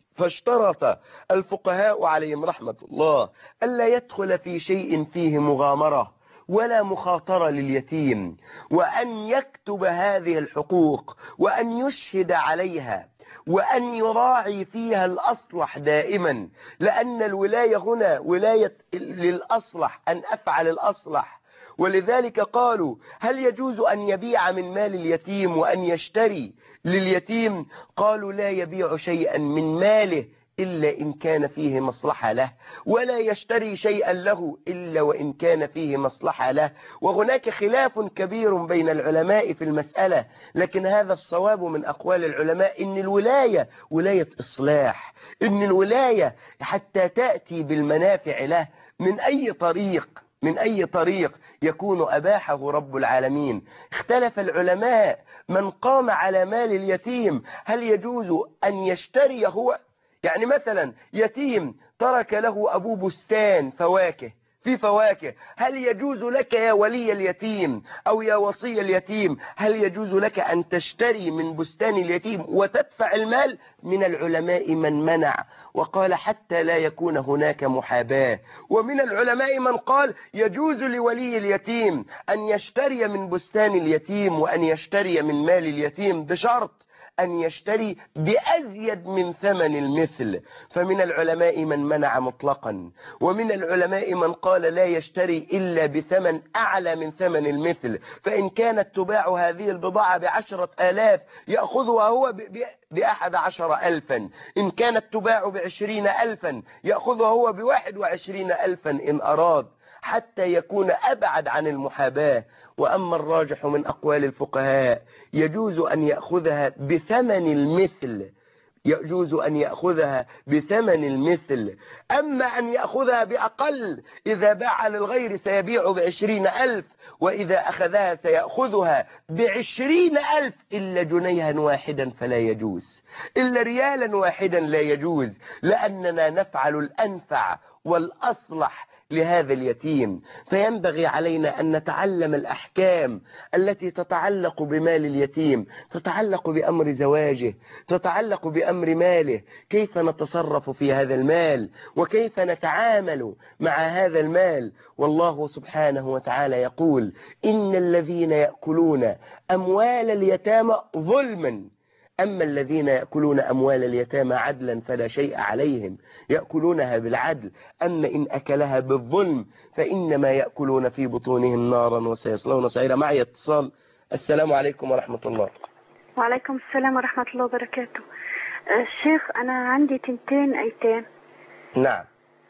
فاشترط الفقهاء عليهم رحمة الله ألا يدخل في شيء فيه مغامرة ولا مخاطرة لليتيم، وأن يكتب هذه الحقوق وأن يشهد عليها وأن يراعي فيها الأصلح دائما، لأن الولاية هنا ولاية للأصلح، أن أفعل الأصلح. ولذلك قالوا: هل يجوز أن يبيع من مال اليتيم وأن يشتري لليتيم؟ قالوا: لا يبيع شيئا من ماله إلا إن كان فيه مصلحة له، ولا يشتري شيئا له إلا وإن كان فيه مصلحة له. وهناك خلاف كبير بين العلماء في المسألة، لكن هذا الصواب من أقوال العلماء: إن الولاية ولاية إصلاح، إن الولاية حتى تأتي بالمنافع له من أي طريق، من أي طريق يكون أباحه رب العالمين. اختلف العلماء من قام على مال اليتيم هل يجوز أن يشتري هو، يعني مثلا يتيم ترك له أبو بستان فواكه في فواكه، هل يجوز لك يا ولي اليتيم أو يا وصي اليتيم، هل يجوز لك أن تشتري من بستان اليتيم وتدفع المال؟ من العلماء من منع وقال حتى لا يكون هناك محاباة. ومن العلماء من قال يجوز لولي اليتيم أن يشتري من بستان اليتيم وأن يشتري من مال اليتيم بشرط أن يشتري بأزيد من ثمن المثل. فمن العلماء من منع مطلقا، ومن العلماء من قال لا يشتري إلا بثمن أعلى من ثمن المثل. فإن كانت تباع هذه البضاعة بعشرة آلاف يأخذها هو بأحد عشر ألفا، إن كانت تباع بعشرين ألفا يأخذها هو بواحد وعشرين ألفا إن أراد، حتى يكون أبعد عن المحاباة. وأما الراجح من أقوال الفقهاء يجوز أن يأخذها بثمن المثل، يجوز أن يأخذها بثمن المثل. أما أن يأخذها بأقل، إذا باع للغير سيبيع بعشرين ألف، وإذا أخذها سيأخذها بعشرين ألف إلا جنيها واحدا فلا يجوز، إلا ريالا واحدا لا يجوز، لأننا نفعل الأنفع والأصلح لهذا اليتيم. فينبغي علينا أن نتعلم الأحكام التي تتعلق بمال اليتيم، تتعلق بأمر زواجه، تتعلق بأمر ماله، كيف نتصرف في هذا المال وكيف نتعامل مع هذا المال. والله سبحانه وتعالى يقول: إن الذين يأكلون أموال اليتامى ظلما أما الذين يأكلون أموال اليتامى عدلا فلا شيء عليهم، يأكلونها بالعدل. أما إن أكلها بالظلم فإنما يأكلون في بطونهم نارا وسيصلون سعيرا. معي اتصال. السلام عليكم ورحمة الله. وعليكم السلام ورحمة الله وبركاته. الشيخ أنا عندي تنتين أيتام. نعم.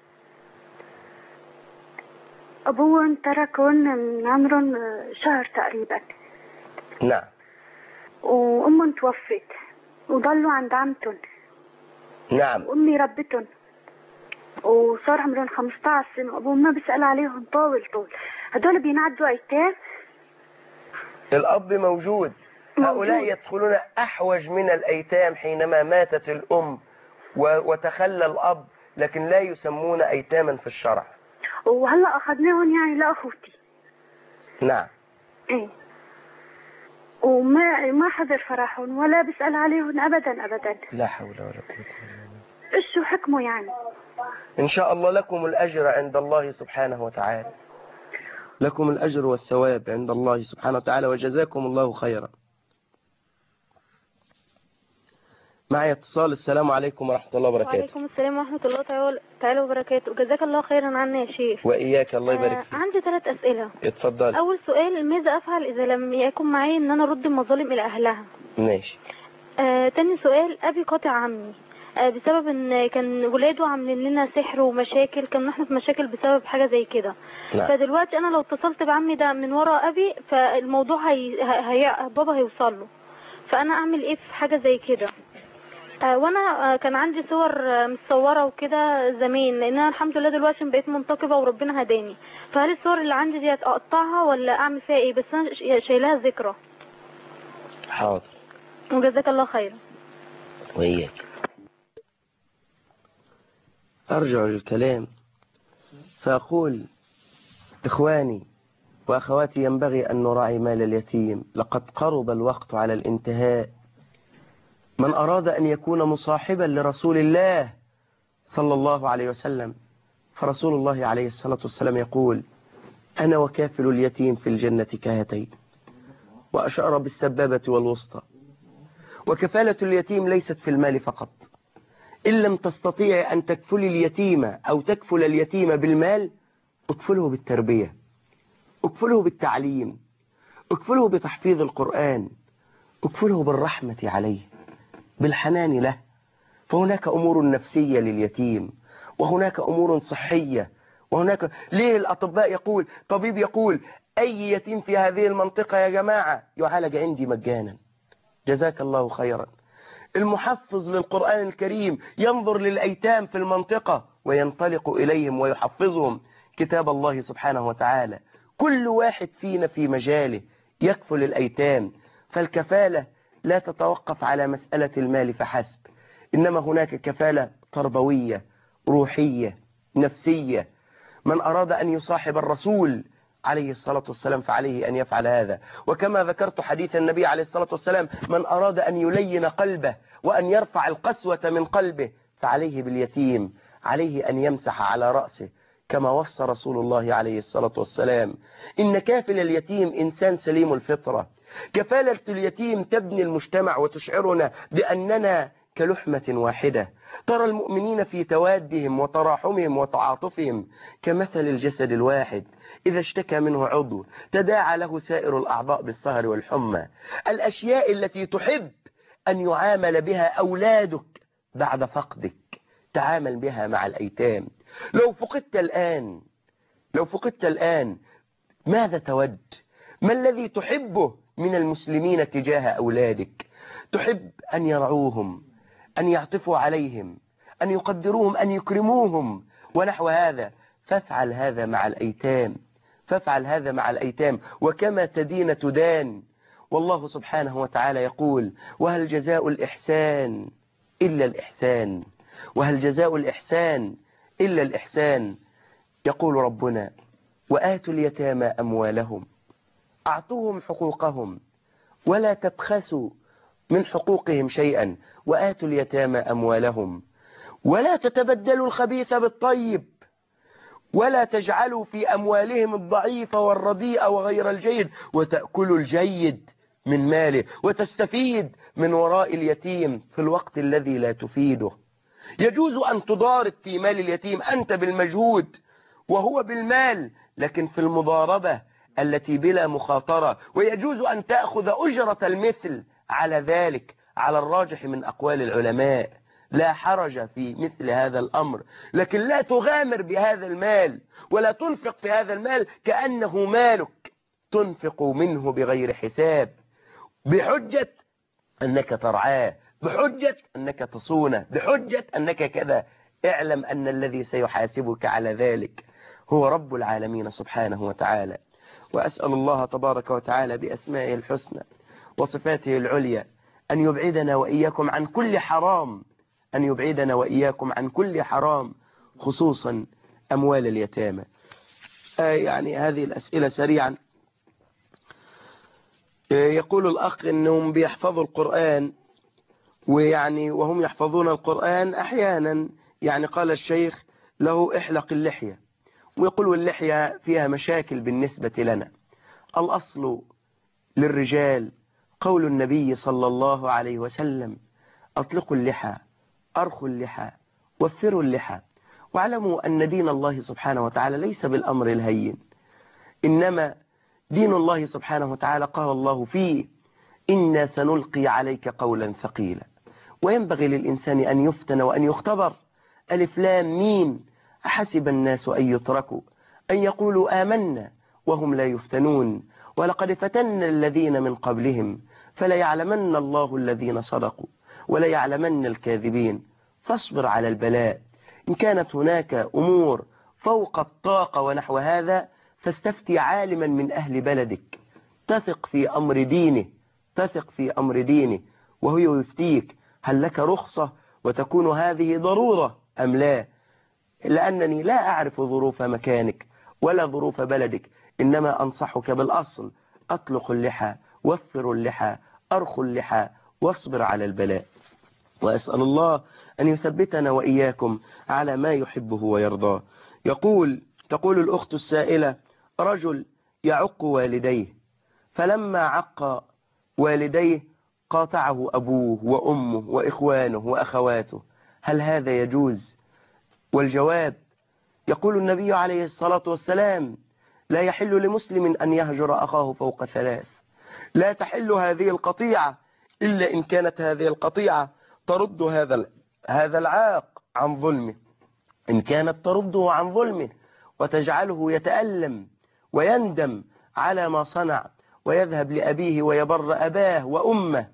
أبوهم تركون من عمرهم شهر تقريبا. نعم. وأمهم توفت وضلوا عند عمتهم. نعم. وأمي ربتهم وصار عمرهم خمسة عشر سنة، أبوهم ما بيسأل عليهم طول طول. هدول بينعدوا أيتام؟ الأب موجود هؤلاء يدخلون أحوج من الأيتام حينما ماتت الأم وتخلى الأب، لكن لا يسمون أيتاما في الشرع. وهلا أخذناهم يعني لأخوتي. نعم. إيه. وما ما حضر فرحهم ولا بسأل عليهم أبدا أبدا. لا حول ولا قوة إلا بالله. إيش شو حكمه يعني؟ إن شاء الله لكم الأجر عند الله سبحانه وتعالى، لكم الأجر والثواب عند الله سبحانه وتعالى، وجزاكم الله خيرا. معي اتصال. السلام عليكم ورحمة الله وبركاته. وعليكم السلام ورحمة الله تعالى وبركاته. جزاك الله خيرا عنا يا شيخ. وإياك، الله يبارك فيك. آه عندي ثلاث أسئلة. اتفضل. أول سؤال، ماذا أفعل إذا لم يكن معي أن أنا أرد المظالم إلى أهلها؟ ماشي. آه تاني سؤال، أبي قاطع عمي آه بسبب أن كان ولاده عاملين لنا سحر ومشاكل، كان احنا في مشاكل بسبب حاجة زي كده. نعم. فدلوقتي أنا لو اتصلت بعمي ده من وراء أبي فالموضوع هي... هي... بابا هيوصل له، فأنا أعمل إيه في حاجة زي كده؟ آه وانا آه كان عندي صور آه متصوره وكده زمان، لان انا الحمد لله دلوقتي بقيت منتقبه وربنا هداني، فهل الصور اللي عندي دي اقطعها ولا اعمل فيها ايه؟ بس انا شايلها ذكرى. حاضر. وجزاك الله خيرا. وإياك. أرجع للكلام فأقول إخواني وأخواتي، ينبغي أن نراعي مال اليتيم، لقد قرب الوقت على الانتهاء. من أراد أن يكون مصاحبا لرسول الله صلى الله عليه وسلم، فرسول الله عليه الصلاة والسلام يقول: أنا وكافل اليتيم في الجنة كهاتين، وأشار بالسبابة والوسطى. وكفالة اليتيم ليست في المال فقط، إن لم تستطيع أن تكفل اليتيم أو تكفل اليتيم بالمال، اكفله بالتربية، اكفله بالتعليم، اكفله بتحفيظ القرآن، اكفله بالرحمة عليه، بالحنان له. فهناك أمور نفسية لليتيم، وهناك أمور صحية، وهناك ليه الأطباء يقول، طبيب يقول أي يتيم في هذه المنطقة يا جماعة يعالج عندي مجانا. جزاك الله خيرا. المحفظ للقرآن الكريم ينظر للأيتام في المنطقة وينطلق إليهم ويحفظهم كتاب الله سبحانه وتعالى. كل واحد فينا في مجاله يكفل الأيتام. فالكفالة لا تتوقف على مسألة المال فحسب، إنما هناك كفالة تربوية روحية نفسية. من أراد أن يصاحب الرسول عليه الصلاة والسلام فعليه أن يفعل هذا. وكما ذكرت حديث النبي عليه الصلاة والسلام: من أراد أن يلين قلبه وأن يرفع القسوة من قلبه فعليه باليتيم، عليه أن يمسح على رأسه، كما وصى رسول الله عليه الصلاة والسلام. إن كافل اليتيم إنسان سليم الفطرة. كفالة اليتيم تبني المجتمع وتشعرنا بأننا كلحمة واحدة. ترى المؤمنين في توادهم وتراحمهم وتعاطفهم كمثل الجسد الواحد، إذا اشتكى منه عضو تداعى له سائر الأعضاء بالسهر والحمى. الأشياء التي تحب أن يعامل بها أولادك بعد فقدك تعامل بها مع الأيتام. لو فقدت الآن لو فقدت الآن ماذا تود؟ ما الذي تحبه من المسلمين تجاه أولادك؟ تحب أن يرعوهم، أن يعطفوا عليهم، أن يقدروهم، أن يكرموهم ونحو هذا. فافعل هذا مع الأيتام، فافعل هذا مع الأيتام. وكما تدين تدان. والله سبحانه وتعالى يقول: وهل جزاء الإحسان إلا الإحسان، وهل جزاء الإحسان إلا الإحسان. يقول ربنا: وآتوا اليتامى أموالهم، أعطوهم حقوقهم ولا تبخسوا من حقوقهم شيئا، وآتوا اليتامى أموالهم ولا تتبدلوا الخبيث بالطيب، ولا تجعلوا في أموالهم الضعيف والرديء وغير الجيد، وتأكلوا الجيد من ماله وتستفيد من وراء اليتيم في الوقت الذي لا تفيده. يجوز أن تضارب في مال اليتيم أنت بالمجهود وهو بالمال، لكن في المضاربة التي بلا مخاطرة. ويجوز أن تأخذ أجرة المثل على ذلك على الراجح من أقوال العلماء، لا حرج في مثل هذا الأمر. لكن لا تغامر بهذا المال ولا تنفق في هذا المال كأنه مالك، تنفق منه بغير حساب، بحجة أنك ترعاه، بحجة أنك تصونه، بحجة أنك كذا. اعلم أن الذي سيحاسبك على ذلك هو رب العالمين سبحانه وتعالى. وأسأل الله تبارك وتعالى بأسمائه الحسنى وصفاته العليا أن يبعدنا وإياكم عن كل حرام، أن يبعدنا وإياكم عن كل حرام، خصوصا أموال اليتامى. آه يعني هذه الأسئلة سريعا. آه يقول الأخ أنهم بيحفظوا القرآن، ويعني وهم يحفظون القرآن أحيانا يعني قال الشيخ له احلق اللحية، ويقول اللحية فيها مشاكل بالنسبة لنا. الأصل للرجال قول النبي صلى الله عليه وسلم: أطلقوا اللحى، أرخوا اللحى، وفروا اللحى. واعلموا أن دين الله سبحانه وتعالى ليس بالأمر الهين، إنما دين الله سبحانه وتعالى قال الله فيه: إنا سنلقي عليك قولا ثقيلا. وينبغي للإنسان أن يفتن وأن يختبر. ألف لام ميم، أحسب الناس أن يتركوا أن يقولوا آمنا وهم لا يفتنون، ولقد فتنا الذين من قبلهم فليعلمن الله الذين صدقوا وليعلمن الكاذبين. فاصبر على البلاء، إن كانت هناك أمور فوق الطاقة ونحو هذا فاستفتي عالما من أهل بلدك تثق في أمر دينه، تثق في أمر دينه وهو يفتيك هل لك رخصة وتكون هذه ضرورة أم لا، لأنني لا أعرف ظروف مكانك ولا ظروف بلدك، إنما أنصحك بالأصل: أطلق اللحى، وفر اللحى، أرخ اللحى، واصبر على البلاء. وأسأل الله أن يثبتنا وإياكم على ما يحبه ويرضاه. يقول تقول الأخت السائلة: رجل يعق والديه، فلما عق والديه قاطعه أبوه وأمه وإخوانه وأخواته، هل هذا يجوز؟ والجواب: يقول النبي عليه الصلاة والسلام: لا يحل لمسلم أن يهجر أخاه فوق ثلاث. لا تحل هذه القطيعة إلا إن كانت هذه القطيعة ترد هذا هذا العاق عن ظلمه، إن كانت ترده عن ظلمه وتجعله يتألم ويندم على ما صنع ويذهب لأبيه ويبر أباه وأمه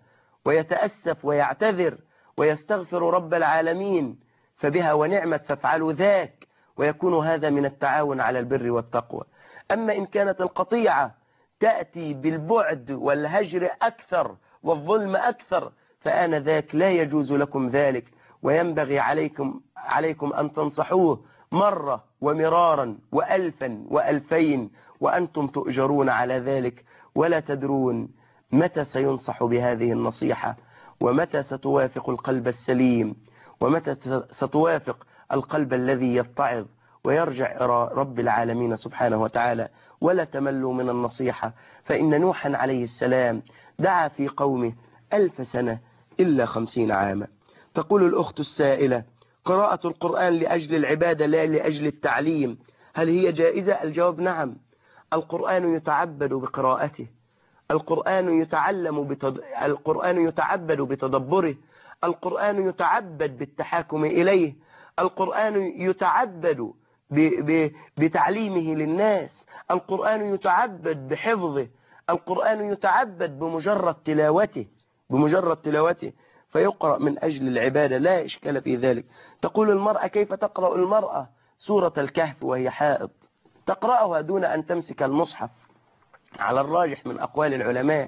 ويتأسف ويعتذر ويستغفر رب العالمين، فبها ونعمت فافعلوا ذاك، ويكون هذا من التعاون على البر والتقوى. أما إن كانت القطيعة تأتي بالبعد والهجر أكثر والظلم أكثر، فآن ذاك لا يجوز لكم ذلك، وينبغي عليكم عليكم أن تنصحوه مرة ومرارا وألفا وألفين، وأنتم تؤجرون على ذلك ولا تدرون متى سينصح بهذه النصيحة، ومتى ستوافق القلب السليم، ومتى ستوافق القلب الذي يتعظ ويرجع إلى رب العالمين سبحانه وتعالى. ولا تملوا من النصيحة، فإن نوحا عليه السلام دعا في قومه ألف سنة إلا خمسين عاما. تقول الأخت السائلة: قراءة القرآن لأجل العبادة لا لأجل التعليم، هل هي جائزة؟ الجواب: نعم. القرآن يتعبد بقراءته، القرآن يتعلم بتد... القرآن يتعبد بتدبره، القرآن يتعبد بالتحاكم إليه، القرآن يتعبد ب... ب... بتعليمه للناس، القرآن يتعبد بحفظه، القرآن يتعبد بمجرد تلاوته بمجرد تلاوته فيقرأ من أجل العبادة، لا إشكال في ذلك. تقول المرأة: كيف تقرأ المرأة سورة الكهف وهي حائض؟ تقرأها دون أن تمسك المصحف على الراجح من أقوال العلماء،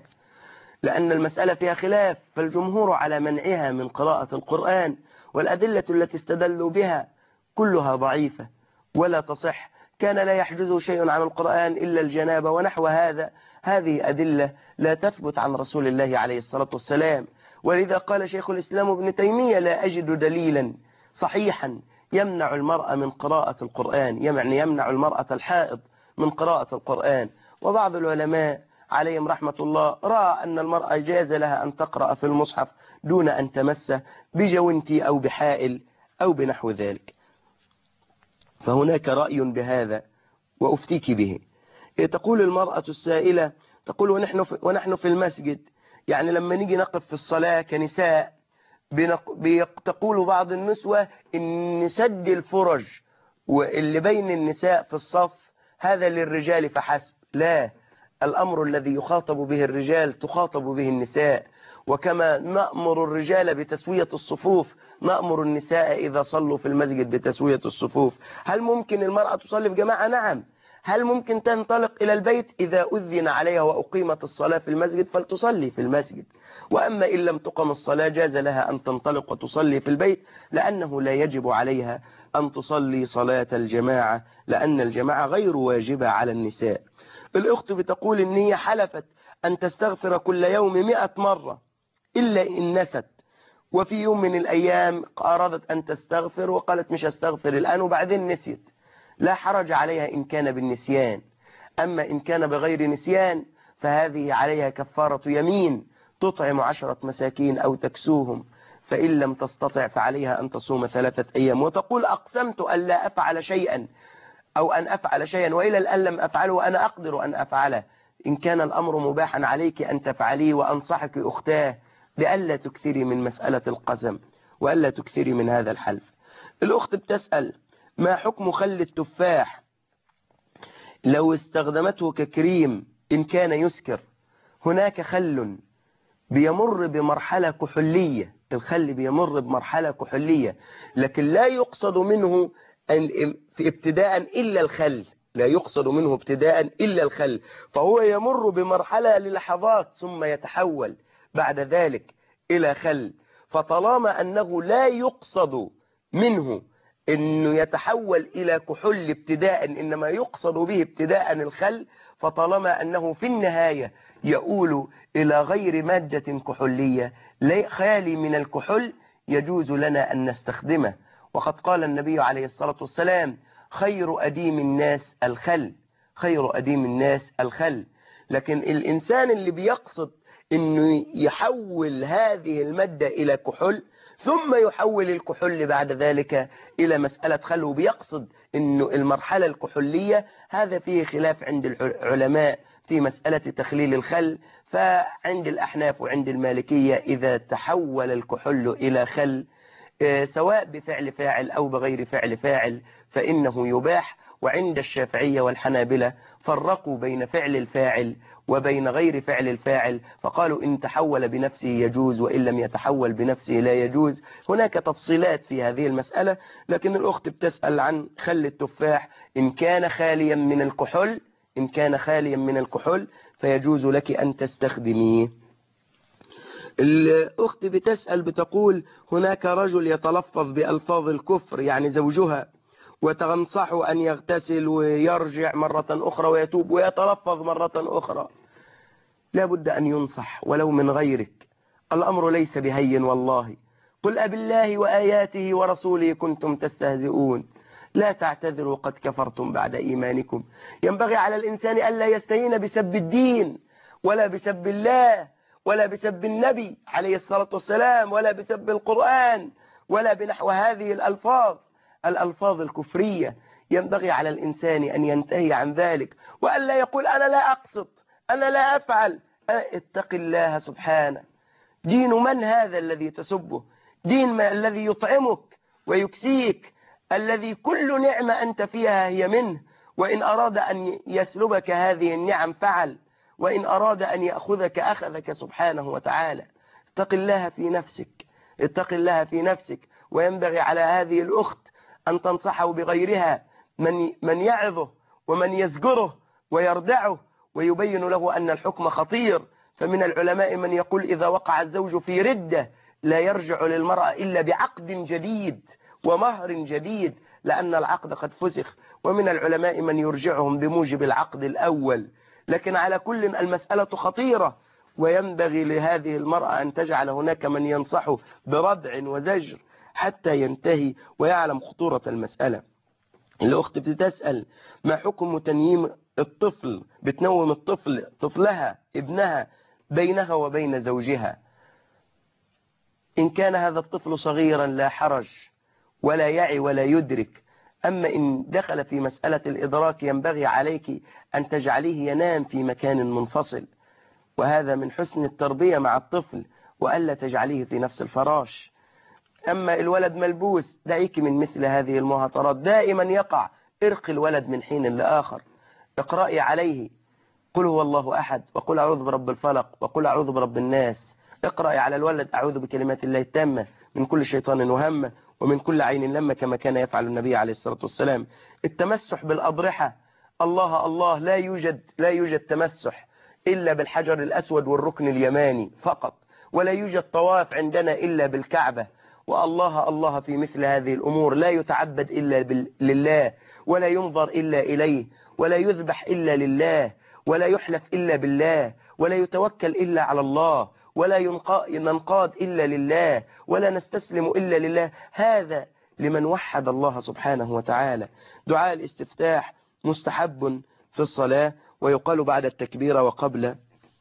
لأن المسألة فيها خلاف، فالجمهور على منعها من قراءة القرآن، والأدلة التي استدلوا بها كلها ضعيفة ولا تصح. كان لا يحجزه شيء عن القرآن إلا الجنابة ونحو هذا، هذه أدلة لا تثبت عن رسول الله عليه الصلاة والسلام. ولذا قال شيخ الإسلام ابن تيمية: لا أجد دليلا صحيحا يمنع المرأة من قراءة القرآن، يعني يمنع المرأة الحائض من قراءة القرآن. وبعض العلماء عليهم رحمة الله رأى أن المرأة جاز لها أن تقرأ في المصحف دون أن تمسه بجوانتي أو بحائل أو بنحو ذلك. فهناك رأي بهذا وأفتيك به. تقول المرأة السائلة: تقول ونحن في, ونحن في المسجد، يعني لما نيجي نقف في الصلاة كنساء تقول بعض النسوة إن سد الفرج واللي بين النساء في الصف هذا للرجال فحسب. لا، الأمر الذي يخاطب به الرجال تخاطب به النساء، وكما نأمر الرجال بتسوية الصفوف نأمر النساء إذا صلوا في المسجد بتسوية الصفوف. هل ممكن المرأة تصلي في جماعة؟ نعم. هل ممكن تنطلق إلى البيت؟ إذا أذن عليها وأقيمت الصلاة في المسجد فلتصلي في المسجد، وأما إن لم تقم الصلاة جاز لها أن تنطلق وتصلي في البيت، لأنه لا يجب عليها أن تصلي صلاة الجماعة، لأن الجماعة غير واجبة على النساء. الأخت بتقول إن هي حلفت أن تستغفر كل يوم مئة مرة إلا إن نست، وفي يوم من الأيام أرادت أن تستغفر وقالت مش أستغفر الآن وبعدين نسيت. لا حرج عليها إن كان بالنسيان، أما إن كان بغير نسيان فهذه عليها كفارة يمين، تطعم عشرة مساكين أو تكسوهم، فإن لم تستطع فعليها أن تصوم ثلاثة أيام. وتقول أقسمت أن لا أفعل شيئا أو أن أفعل شيئا وإلى الآن لم أفعله وأنا أقدر أن أفعله. إن كان الأمر مباحا عليك أن تفعليه، وأنصحك أختاه بألا تكثري من مسألة القسم وألا تكثري من هذا الحلف. الأخت بتسأل ما حكم خل التفاح لو استخدمته ككريم إن كان يسكر؟ هناك خل بيمر بمرحلة كحولية، الخل بيمر بمرحلة كحولية، لكن لا يقصد منه في ابتداء إلا الخل، لا يقصد منه ابتداء إلا الخل، فهو يمر بمرحلة للحظات ثم يتحول بعد ذلك إلى خل. فطالما أنه لا يقصد منه أنه يتحول إلى كحول ابتداء، إنما يقصد به ابتداء الخل، فطالما أنه في النهاية يؤول إلى غير مادة كحولية خالي من الكحول، يجوز لنا أن نستخدمه. وقد قال النبي عليه الصلاة والسلام خير أديم الناس الخل، خير أديم الناس الخل. لكن الإنسان اللي بيقصد أنه يحول هذه المادة إلى كحول ثم يحول الكحول بعد ذلك إلى مسألة خل وبيقصد أنه المرحلة الكحولية، هذا فيه خلاف عند العلماء في مسألة تخليل الخل. فعند الأحناف وعند المالكية إذا تحول الكحول إلى خل سواء بفعل فاعل أو بغير فعل فاعل فإنه يباح. وعند الشافعية والحنابلة فرقوا بين فعل الفاعل وبين غير فعل الفاعل، فقالوا إن تحول بنفسه يجوز وإن لم يتحول بنفسه لا يجوز. هناك تفصيلات في هذه المسألة، لكن الأخت بتسأل عن خل التفاح إن كان خاليا من الكحول، إن كان خاليا من الكحول فيجوز لك أن تستخدميه. الأخت بتسأل بتقول هناك رجل يتلفظ بألفاظ الكفر يعني زوجها، وتنصحه أن يغتسل ويرجع مرة أخرى ويتوب ويتلفظ مرة أخرى. لا بد أن ينصح ولو من غيرك، الأمر ليس بهين والله. قل أبالله وآياته ورسوله كنتم تستهزئون لا تعتذروا قد كفرتم بعد إيمانكم. ينبغي على الإنسان ألا يستهين بسب الدين ولا بسب الله ولا بسب النبي عليه الصلاة والسلام ولا بسب القرآن ولا بنحو هذه الألفاظ الألفاظ الكفرية. ينبغي على الإنسان أن ينتهي عن ذلك وألا يقول أنا لا أقصد أنا لا أفعل. اتق الله سبحانه. دين من هذا الذي تسبه؟ دين ما الذي يطعمك ويكسيك، الذي كل نعمة أنت فيها هي منه، وإن أراد أن يسلبك هذه النعم فعل، وإن أراد أن يأخذك أخذك سبحانه وتعالى. اتق الله في نفسك، اتق الله في نفسك. وينبغي على هذه الأخت أن تنصحه بغيرها، من من يعظه ومن يزجره ويردعه ويبين له أن الحكم خطير. فمن العلماء من يقول إذا وقع الزوج في ردة لا يرجع للمرأة إلا بعقد جديد ومهر جديد لأن العقد قد فسخ، ومن العلماء من يرجعهم بموجب العقد الأول. لكن على كل المسألة خطيرة، وينبغي لهذه المرأة أن تجعل هناك من ينصحه بردع وزجر حتى ينتهي ويعلم خطورة المسألة. الأخت بتسأل ما حكم تنييم الطفل، بتنوم الطفل طفلها ابنها بينها وبين زوجها. إن كان هذا الطفل صغيرا لا حرج ولا يعي ولا يدرك، أما إن دخل في مسألة الإدراك ينبغي عليك أن تجعليه ينام في مكان منفصل، وهذا من حسن التربية مع الطفل، وألا تجعليه في نفس الفراش. أما الولد ملبوس دعيك من مثل هذه المهاترات، دائما يقع. ارقي الولد من حين لآخر، اقرأي عليه قل هو الله أحد وقل أعوذ برب الفلق وقل أعوذ برب الناس. اقرأي على الولد أعوذ بكلمات الله التامة من كل شيطان وهمة ومن كل عين لمة كما كان يفعل النبي عليه الصلاة والسلام. التمسح بالأضرحة الله الله، لا يوجد لا يوجد تمسح إلا بالحجر الأسود والركن اليماني فقط، ولا يوجد طواف عندنا إلا بالكعبة. والله الله في مثل هذه الأمور، لا يتعبد إلا لله، ولا ينظر إلا إليه، ولا يذبح إلا لله، ولا يحلف إلا بالله، ولا يتوكل إلا على الله، ولا ينقاد إلا لله، ولا نستسلم إلا لله. هذا لمن وحد الله سبحانه وتعالى. دعاء الاستفتاح مستحب في الصلاة، ويقال بعد التكبير وقبل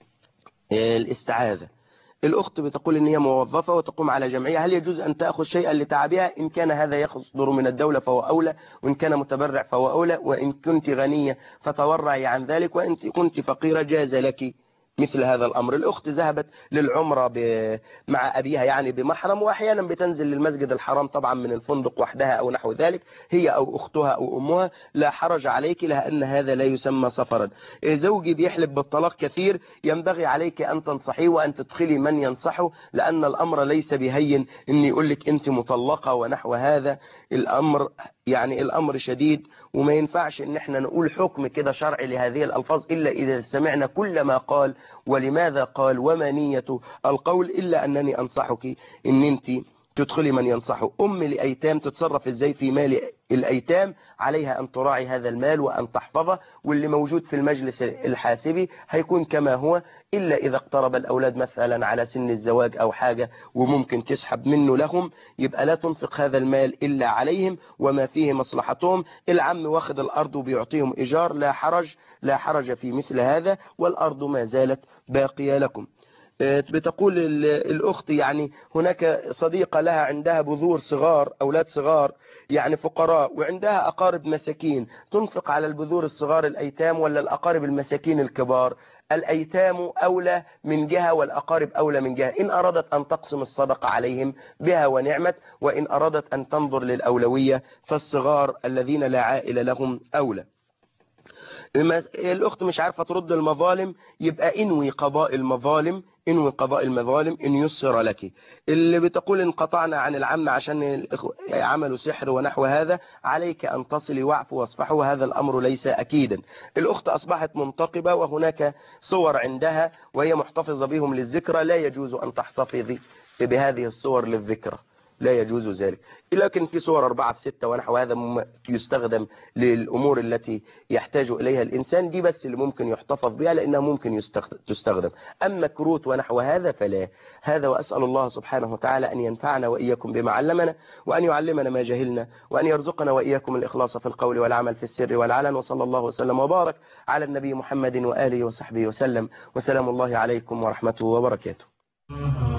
الاستعاذة. الأخت بتقول إن هي موظفة وتقوم على جمعية، هل يجوز أن تأخذ شيئا لتعبها؟ إن كان هذا يصدر من الدولة فهو أولى، وإن كان متبرع فهو أولى، وإن كنت غنية فتورعي عن ذلك، وإن كنت فقيرة جاز لك مثل هذا الأمر. الأخت ذهبت للعمرة مع أبيها يعني بمحرم، وأحيانا بتنزل للمسجد الحرام طبعا من الفندق وحدها أو نحو ذلك، هي أو أختها أو أمها، لا حرج عليك لأن هذا لا يسمى سفرا. زوجي بيحلف بالطلاق كثير، ينبغي عليك أن تنصحيه وأن تدخلي من ينصحه، لأن الأمر ليس بهين إن يقول لك أنت مطلقة ونحو هذا. الأمر يعني الأمر شديد، وما ينفعش إن احنا نقول حكم كده شرعي لهذه الألفاظ إلا إذا سمعنا كل ما قال ولماذا قال وما نية القول. إلا أنني أنصحك إن أنت تدخلي من ينصحه. أم لأيتام تتصرف إزاي في مال الأيتام؟ عليها أن تراعي هذا المال وأن تحفظه، واللي موجود في المجلس الحاسبي هيكون كما هو، إلا إذا اقترب الأولاد مثلا على سن الزواج أو حاجة وممكن تسحب منه لهم، يبقى لا تنفق هذا المال إلا عليهم وما فيه مصلحتهم. العم واخد الأرض وبيعطيهم إيجار، لا حرج لا حرج في مثل هذا، والأرض ما زالت باقية لكم. بتقول الأخت يعني هناك صديقة لها عندها بذور صغار، أولاد صغار يعني فقراء، وعندها أقارب مساكين، تنفق على البذور الصغار الأيتام ولا الأقارب المساكين الكبار؟ الأيتام أولى من جهة والأقارب أولى من جهة. إن أرادت أن تقسم الصدقة عليهم بها ونعمت، وإن أرادت أن تنظر للأولوية فالصغار الذين لا عائلة لهم أولى. الأخت مش عارفة ترد المظالم، يبقى انوي قضاء المظالم، انوي قضاء المظالم إن يسر لك. اللي بتقول انقطعنا عن العم عشان عملوا سحر ونحو هذا، عليك أن تصلي واعفوا واصفحوا، وهذا الأمر ليس أكيدا. الأخت أصبحت منتقبة وهناك صور عندها وهي محتفظة بهم للذكرى، لا يجوز أن تحتفظي بهذه الصور للذكرى، لا يجوز ذلك. لكن في صور أربعة في ستة ونحو هذا يستخدم للأمور التي يحتاج إليها الإنسان، دي بس اللي ممكن يحتفظ بها لأنها ممكن تستخدم. أما كروت ونحو هذا فلا. هذا وأسأل الله سبحانه وتعالى أن ينفعنا وإياكم بما علمنا، وأن يعلمنا ما جهلنا، وأن يرزقنا وإياكم الإخلاص في القول والعمل في السر والعلن. وصلى الله وسلم وبارك على النبي محمد وآله وصحبه وسلم، وسلام الله عليكم ورحمته وبركاته.